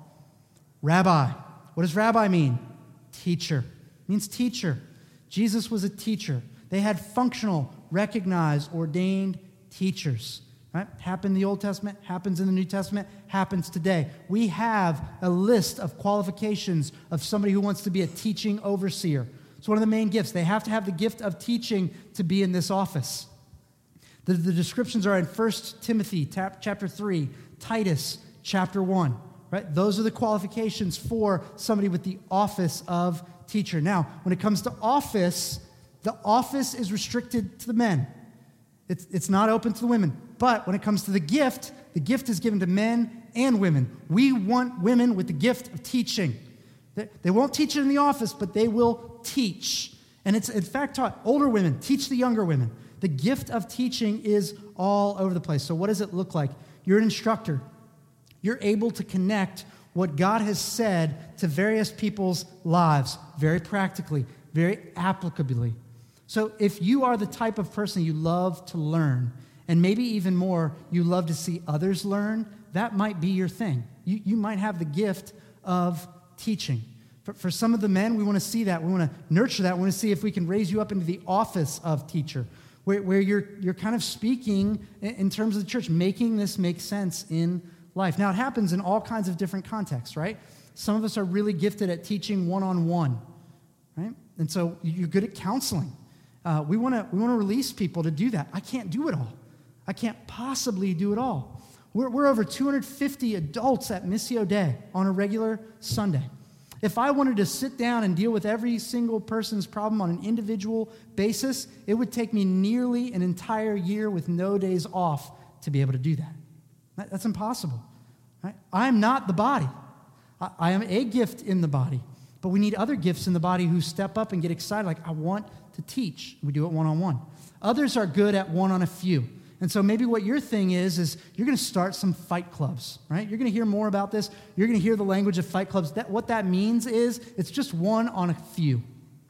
Rabbi. What does rabbi mean? Teacher. It means teacher. Jesus was a teacher. They had functional, recognized, ordained teachers. Right? Happened in the Old Testament, happens in the New Testament, happens today. We have a list of qualifications of somebody who wants to be a teaching overseer. It's one of the main gifts. They have to have the gift of teaching to be in this office. The, the descriptions are in First Timothy tap, chapter three, Titus chapter one. Right? Those are the qualifications for somebody with the office of teacher. Now, when it comes to office, the office is restricted to the men. It's, it's not open to the women. But when it comes to the gift, the gift is given to men and women. We want women with the gift of teaching. They, they won't teach it in the office, but they will teach. And it's in fact taught. Older women teach the younger women. The gift of teaching is all over the place. So what does it look like? You're an instructor. You're able to connect what God has said to various people's lives very practically, very applicably. So if you are the type of person you love to learn, and maybe even more, you love to see others learn, that might be your thing. You, you might have the gift of teaching. For, for some of the men, we want to see that. We want to nurture that. We want to see if we can raise you up into the office of teacher, where, where you're, you're kind of speaking in, in terms of the church, making this make sense in life. Now, it happens in all kinds of different contexts, right? Some of us are really gifted at teaching one-on-one, right? And so you're good at counseling. Uh, we want to we want to release people to do that. I can't do it all. I can't possibly do it all. We're, we're over two hundred fifty adults at Missio Dei on a regular Sunday. If I wanted to sit down and deal with every single person's problem on an individual basis, it would take me nearly an entire year with no days off to be able to do that. that that's impossible. Right? I'm not the body. I, I am a gift in the body. But we need other gifts in the body who step up and get excited, like, I want to teach. We do it one-on-one. Others are good at one on a few. And so maybe what your thing is, is you're going to start some fight clubs, right? You're going to hear more about this. You're going to hear the language of fight clubs. That, what that means is it's just one on a few.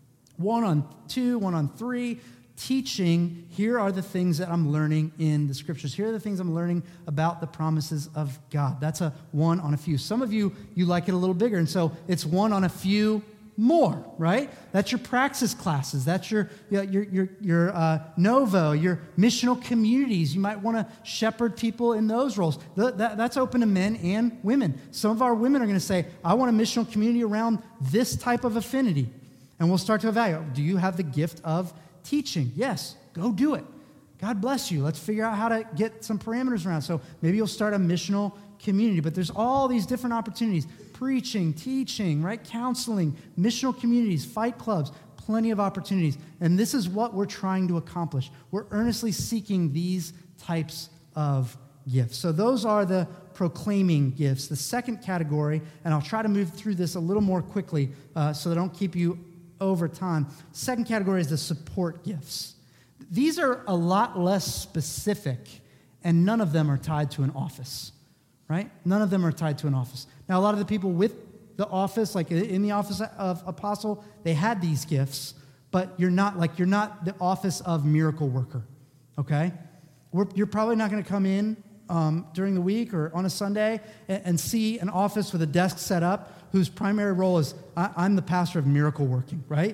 One on two, one on three. Teaching, here are the things that I'm learning in the scriptures. Here are the things I'm learning about the promises of God. That's a one on a few. Some of you, you like it a little bigger, and so it's one on a few more, right? That's your praxis classes. That's your your your your uh, Novo, your missional communities. You might want to shepherd people in those roles. The, that, that's open to men and women. Some of our women are going to say, I want a missional community around this type of affinity. And we'll start to evaluate, do you have the gift of teaching? Yes, go do it. God bless you. Let's figure out how to get some parameters around. So maybe you'll start a missional community, but there's all these different opportunities. Preaching, teaching, right? Counseling, missional communities, fight clubs, plenty of opportunities. And this is what we're trying to accomplish. We're earnestly seeking these types of gifts. So those are the proclaiming gifts. The second category, and I'll try to move through this a little more quickly uh, so that I don't keep you over time. Second category is the support gifts. these are a lot less specific, and none of them are tied to an office, right? None of them are tied to an office. Now, a lot of the people with the office, like in the office of apostle, they had these gifts, but you're not like you're not the office of miracle worker, okay? We're, you're probably not going to come in um, during the week or on a Sunday and, and see an office with a desk set up whose primary role is I, I'm the pastor of miracle working, right?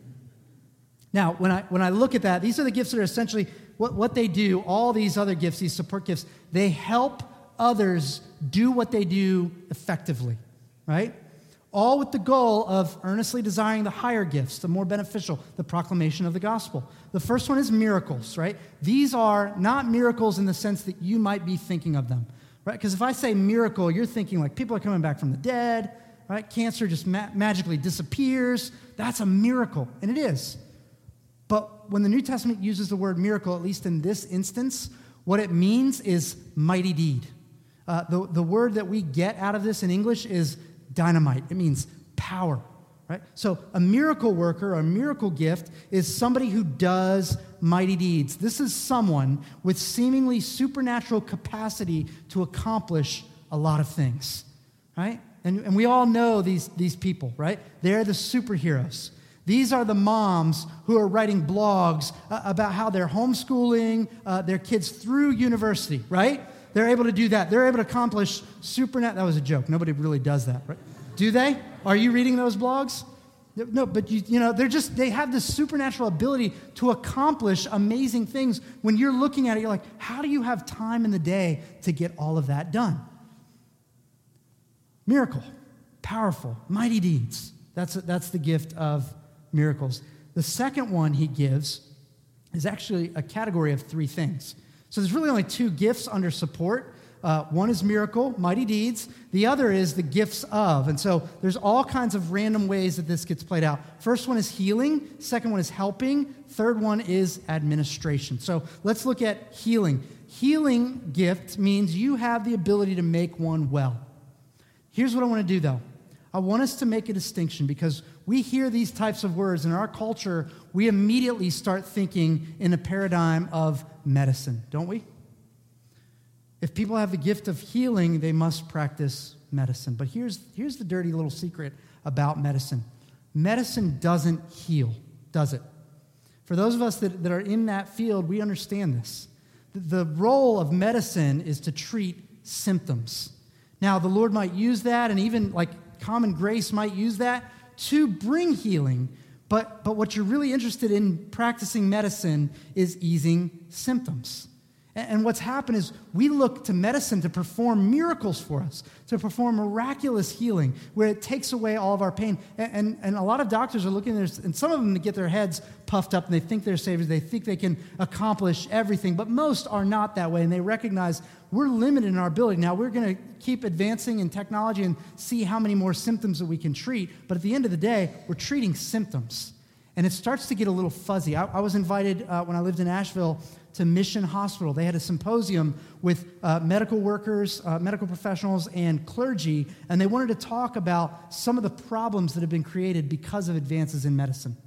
Now, when I when I look at that, these are the gifts that are essentially what, what they do. All these other gifts, these support gifts, they help others do what they do effectively, right? All with the goal of earnestly desiring the higher gifts, the more beneficial, the proclamation of the gospel. The first one is miracles, right? These are not miracles in the sense that you might be thinking of them, right? Because if I say miracle, you're thinking like people are coming back from the dead, right? Cancer just ma- magically disappears. That's a miracle, and it is. But when the New Testament uses the word miracle, at least in this instance, what it means is mighty deed. Uh, the, the word that we get out of this in English is dynamite. It means power, right? So a miracle worker, a miracle gift, is somebody who does mighty deeds. This is someone with seemingly supernatural capacity to accomplish a lot of things, right? And, and we all know these, these people, right? They're the superheroes. These are the moms who are writing blogs uh, about how they're homeschooling uh, their kids through university, right? They're able to do that. They're able to accomplish supernat. That was a joke. Nobody really does that, right? Do they? Are you reading those blogs? No, but you, you know, they're just, they have this supernatural ability to accomplish amazing things. When you're looking at it, you're like, how do you have time in the day to get all of that done? Miracle, powerful, mighty deeds. That's, that's the gift of miracles. The second one he gives is actually a category of three things. So there's really only two gifts under support. Uh, one is miracle, mighty deeds. The other is the gifts of. And so there's all kinds of random ways that this gets played out. First one is healing. Second one is helping. Third one is administration. So let's look at healing. Healing gift means you have the ability to make one well. Here's what I want to do, though. I want us to make a distinction because we hear these types of words in our culture, we immediately start thinking in a paradigm of medicine, don't we? If people have the gift of healing, they must practice medicine. But here's, here's the dirty little secret about medicine. Medicine doesn't heal, does it? For those of us that, that are in that field, we understand this. The, the role of medicine is to treat symptoms. Now, the Lord might use that, and even like common grace might use that to bring healing, but, but what you're really interested in practicing medicine is easing symptoms. And, and what's happened is we look to medicine to perform miracles for us, to perform miraculous healing, where it takes away all of our pain. And, and, and a lot of doctors are looking at this, and some of them get their heads puffed up, and they think they're saviors, they think they can accomplish everything, but most are not that way, and they recognize we're limited in our ability. Now, we're going to keep advancing in technology and see how many more symptoms that we can treat. But at the end of the day, we're treating symptoms. And it starts to get a little fuzzy. I, I was invited uh, when I lived in Asheville to Mission Hospital. They had a symposium with uh, medical workers, uh, medical professionals, and clergy. And they wanted to talk about some of the problems that have been created because of advances in medicine.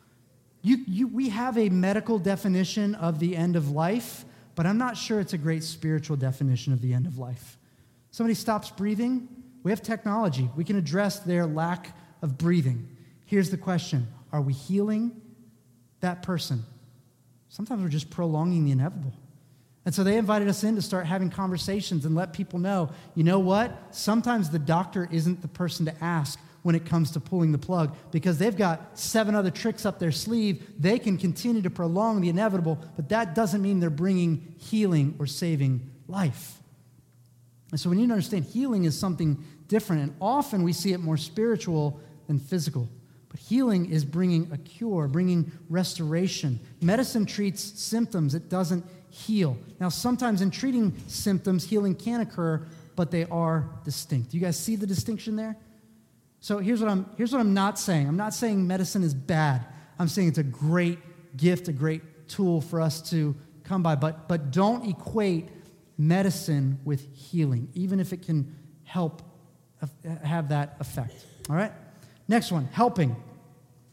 You, you, we have a medical definition of the end of life, but I'm not sure it's a great spiritual definition of the end of life. Somebody stops breathing, we have technology. We can address their lack of breathing. Here's the question. Are we healing that person? Sometimes we're just prolonging the inevitable. And so they invited us in to start having conversations and let people know, you know what? Sometimes the doctor isn't the person to ask when it comes to pulling the plug because they've got seven other tricks up their sleeve. They can continue to prolong the inevitable, but that doesn't mean they're bringing healing or saving life. And so we need to understand healing is something different, and often we see it more spiritual than physical. But healing is bringing a cure, bringing restoration. Medicine treats symptoms. It doesn't heal. Now, sometimes in treating symptoms, healing can occur, but they are distinct. Do you guys see the distinction there? So here's what I'm here's what I'm not saying. I'm not saying medicine is bad. I'm saying it's a great gift, a great tool for us to come by. But, but don't equate medicine with healing, even if it can help have that effect. All right? Next one, helping.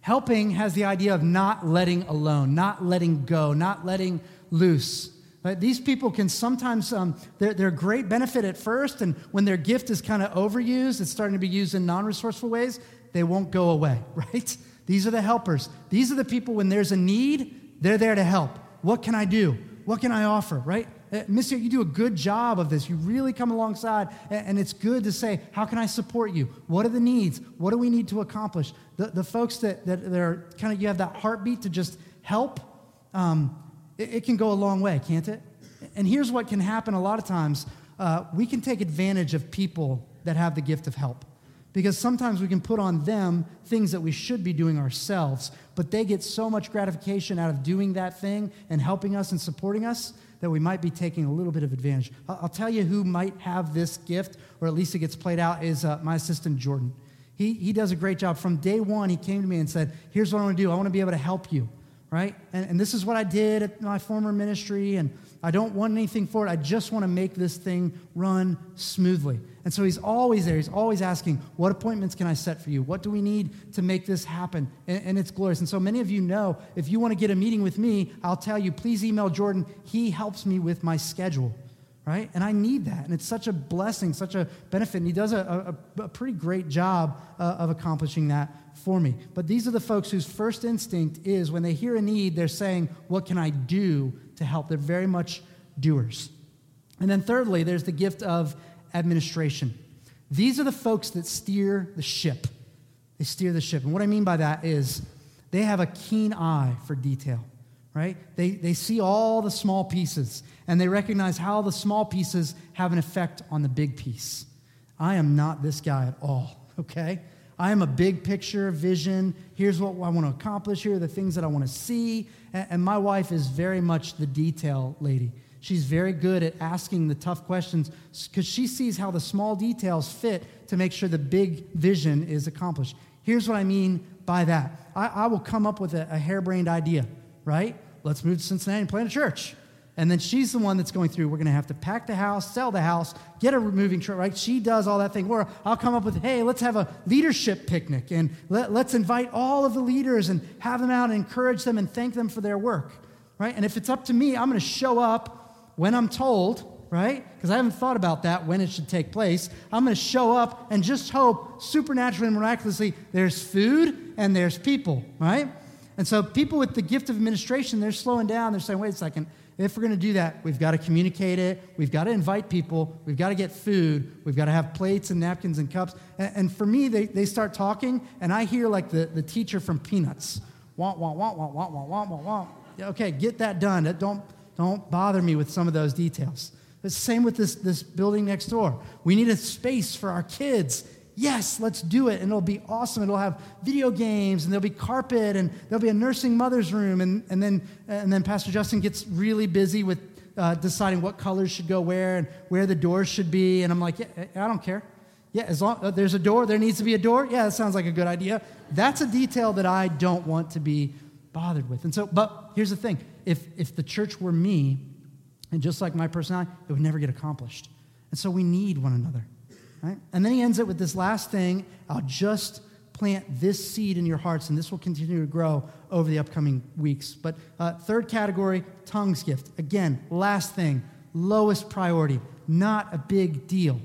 Helping has the idea of not letting alone, not letting go, not letting loose. Right? These people can sometimes, um, they're, they're a great benefit at first, and when their gift is kind of overused, it's starting to be used in non-resourceful ways, they won't go away, right? These are the helpers. These are the people when there's a need, they're there to help. What can I do? What can I offer, right? Uh, Mister, you do a good job of this. You really come alongside, and, and it's good to say, how can I support you? What are the needs? What do we need to accomplish? The, the folks that, that, that are kind of, you have that heartbeat to just help, um, it, it can go a long way, can't it? And here's what can happen a lot of times. Uh, we can take advantage of people that have the gift of help. Because sometimes we can put on them things that we should be doing ourselves, but they get so much gratification out of doing that thing and helping us and supporting us that we might be taking a little bit of advantage. I'll tell you who might have this gift, or at least it gets played out, is uh, my assistant, Jordan. He, he does a great job. From day one, he came to me and said, here's what I want to do. I want to be able to help you, right? And, and this is what I did at my former ministry, and I don't want anything for it. I just want to make this thing run smoothly. And so he's always there. He's always asking, what appointments can I set for you? What do we need to make this happen? And, and it's glorious. And so many of you know, if you want to get a meeting with me, I'll tell you, please email Jordan. He helps me with my schedule, right? And I need that. And it's such a blessing, such a benefit. And he does a, a, a pretty great job uh, of accomplishing that for me. But these are the folks whose first instinct is when they hear a need, they're saying, what can I do to help? They're very much doers. And then thirdly, there's the gift of administration. These are the folks that steer the ship. They steer the ship. And what I mean by that is they have a keen eye for detail, right? They, they see all the small pieces, and they recognize how the small pieces have an effect on the big piece. I am not this guy at all, okay? I am a big picture vision. Here's what I want to accomplish. Here are the things that I want to see. And, and my wife is very much the detail lady. She's very good at asking the tough questions because she sees how the small details fit to make sure the big vision is accomplished. Here's what I mean by that. I, I will come up with a, a harebrained idea, right? Let's move to Cincinnati and plant a church. And then she's the one that's going through, we're going to have to pack the house, sell the house, get a moving truck, right? She does all that thing. Or I'll come up with, hey, let's have a leadership picnic, and let, let's invite all of the leaders and have them out and encourage them and thank them for their work, right? And if it's up to me, I'm going to show up when I'm told, right? Because I haven't thought about that, when it should take place. I'm going to show up and just hope supernaturally and miraculously there's food and there's people, right? And so people with the gift of administration, they're slowing down. They're saying, wait a second. If we're going to do that, we've got to communicate it. We've got to invite people. We've got to get food. We've got to have plates and napkins and cups. And, and for me, they, they start talking, and I hear like the, the teacher from Peanuts. Wah, wah, wah, wah, wah, wah, wah, wah, wah. Okay, get that done. Don't... Don't bother me with some of those details. It's the same with this, this building next door. We need a space for our kids. Yes, let's do it, and it'll be awesome. It'll have video games, and there'll be carpet, and there'll be a nursing mother's room, and, and, then, and then Pastor Justin gets really busy with uh, deciding what colors should go where and where the doors should be, and I'm like, yeah, I don't care. Yeah, as long as there's a door, there needs to be a door. Yeah, that sounds like a good idea. That's a detail that I don't want to be bothered with. And so, but here's the thing. If if the church were me, and just like my personality, it would never get accomplished. And so we need one another, right? And then he ends it with this last thing. I'll just plant this seed in your hearts, and this will continue to grow over the upcoming weeks. But uh, third category, tongues gift. Again, last thing, lowest priority, not a big deal.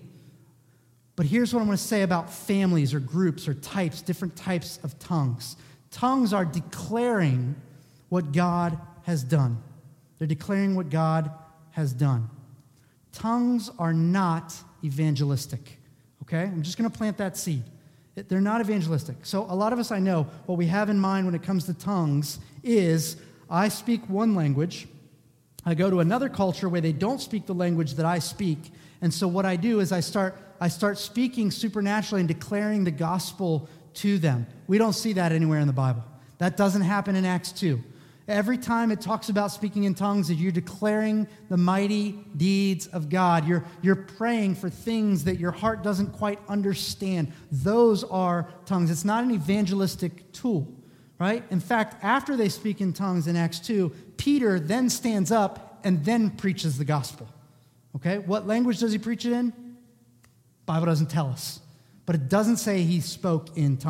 But here's what I'm going to say about families or groups or types, different types of tongues. Tongues are declaring what God has done. They're declaring what God has done. Tongues are not evangelistic, okay? I'm just going to plant that seed. They're not evangelistic. So a lot of us, I know, what we have in mind when it comes to tongues is I speak one language, I go to another culture where they don't speak the language that I speak, and so what I do is I start I start speaking supernaturally and declaring the gospel to them. We don't see that anywhere in the Bible. That doesn't happen in Acts two. Every time it talks about speaking in tongues, you're declaring the mighty deeds of God. You're, you're praying for things that your heart doesn't quite understand. Those are tongues. It's not an evangelistic tool, right? In fact, after they speak in tongues in Acts two, Peter then stands up and then preaches the gospel. Okay? What language does he preach it in? Bible doesn't tell us. But it doesn't say he spoke in tongues.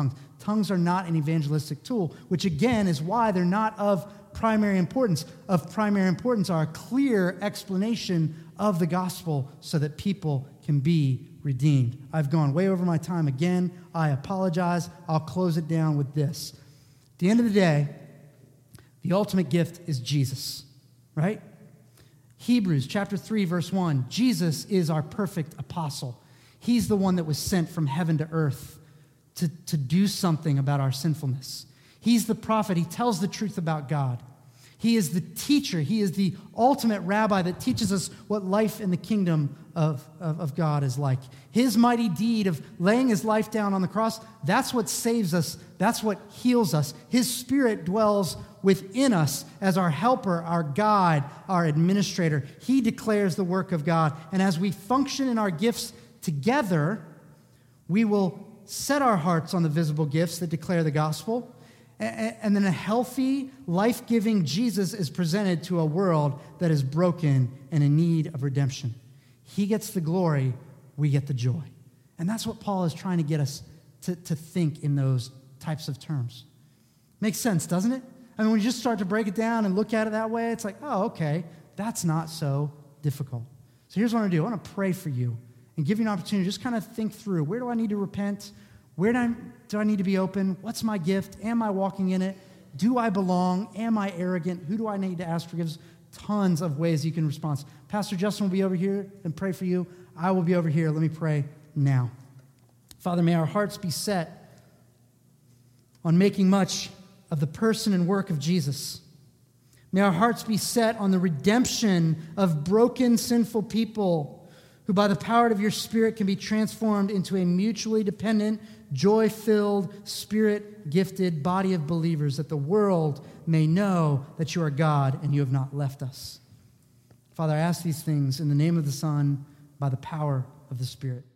tongues are not an evangelistic tool, which again is why they're not of primary importance. Of primary importance are a clear explanation of the gospel so that people can be redeemed. I've gone way over my time again. I apologize. I'll close it down with this. At the end of the day, the ultimate gift is Jesus, right? Hebrews chapter three, verse one, Jesus is our perfect apostle. He's the one that was sent from heaven to earth to, to do something about our sinfulness. He's the prophet. He tells the truth about God. He is the teacher. He is the ultimate rabbi that teaches us what life in the kingdom of, of, of God is like. His mighty deed of laying his life down on the cross, that's what saves us. That's what heals us. His Spirit dwells within us as our helper, our guide, our administrator. He declares the work of God. And as we function in our gifts together, we will set our hearts on the visible gifts that declare the gospel. And then a healthy, life-giving Jesus is presented to a world that is broken and in need of redemption. He gets the glory, we get the joy. And that's what Paul is trying to get us to, to think in those types of terms. Makes sense, doesn't it? I mean, when you just start to break it down and look at it that way, it's like, oh, okay, that's not so difficult. So here's what I'm going to do. I want to pray for you and give you an opportunity to just kind of think through, where do I need to repent? Where do I, do I need to be open? What's my gift? Am I walking in it? Do I belong? Am I arrogant? Who do I need to ask forgiveness? Tons of ways you can respond. Pastor Justin will be over here and pray for you. I will be over here. Let me pray now. Father, may our hearts be set on making much of the person and work of Jesus. May our hearts be set on the redemption of broken, sinful people who by the power of your Spirit can be transformed into a mutually dependent, joy-filled, Spirit-gifted body of believers, that the world may know that you are God and you have not left us. Father, I ask these things in the name of the Son, by the power of the Spirit.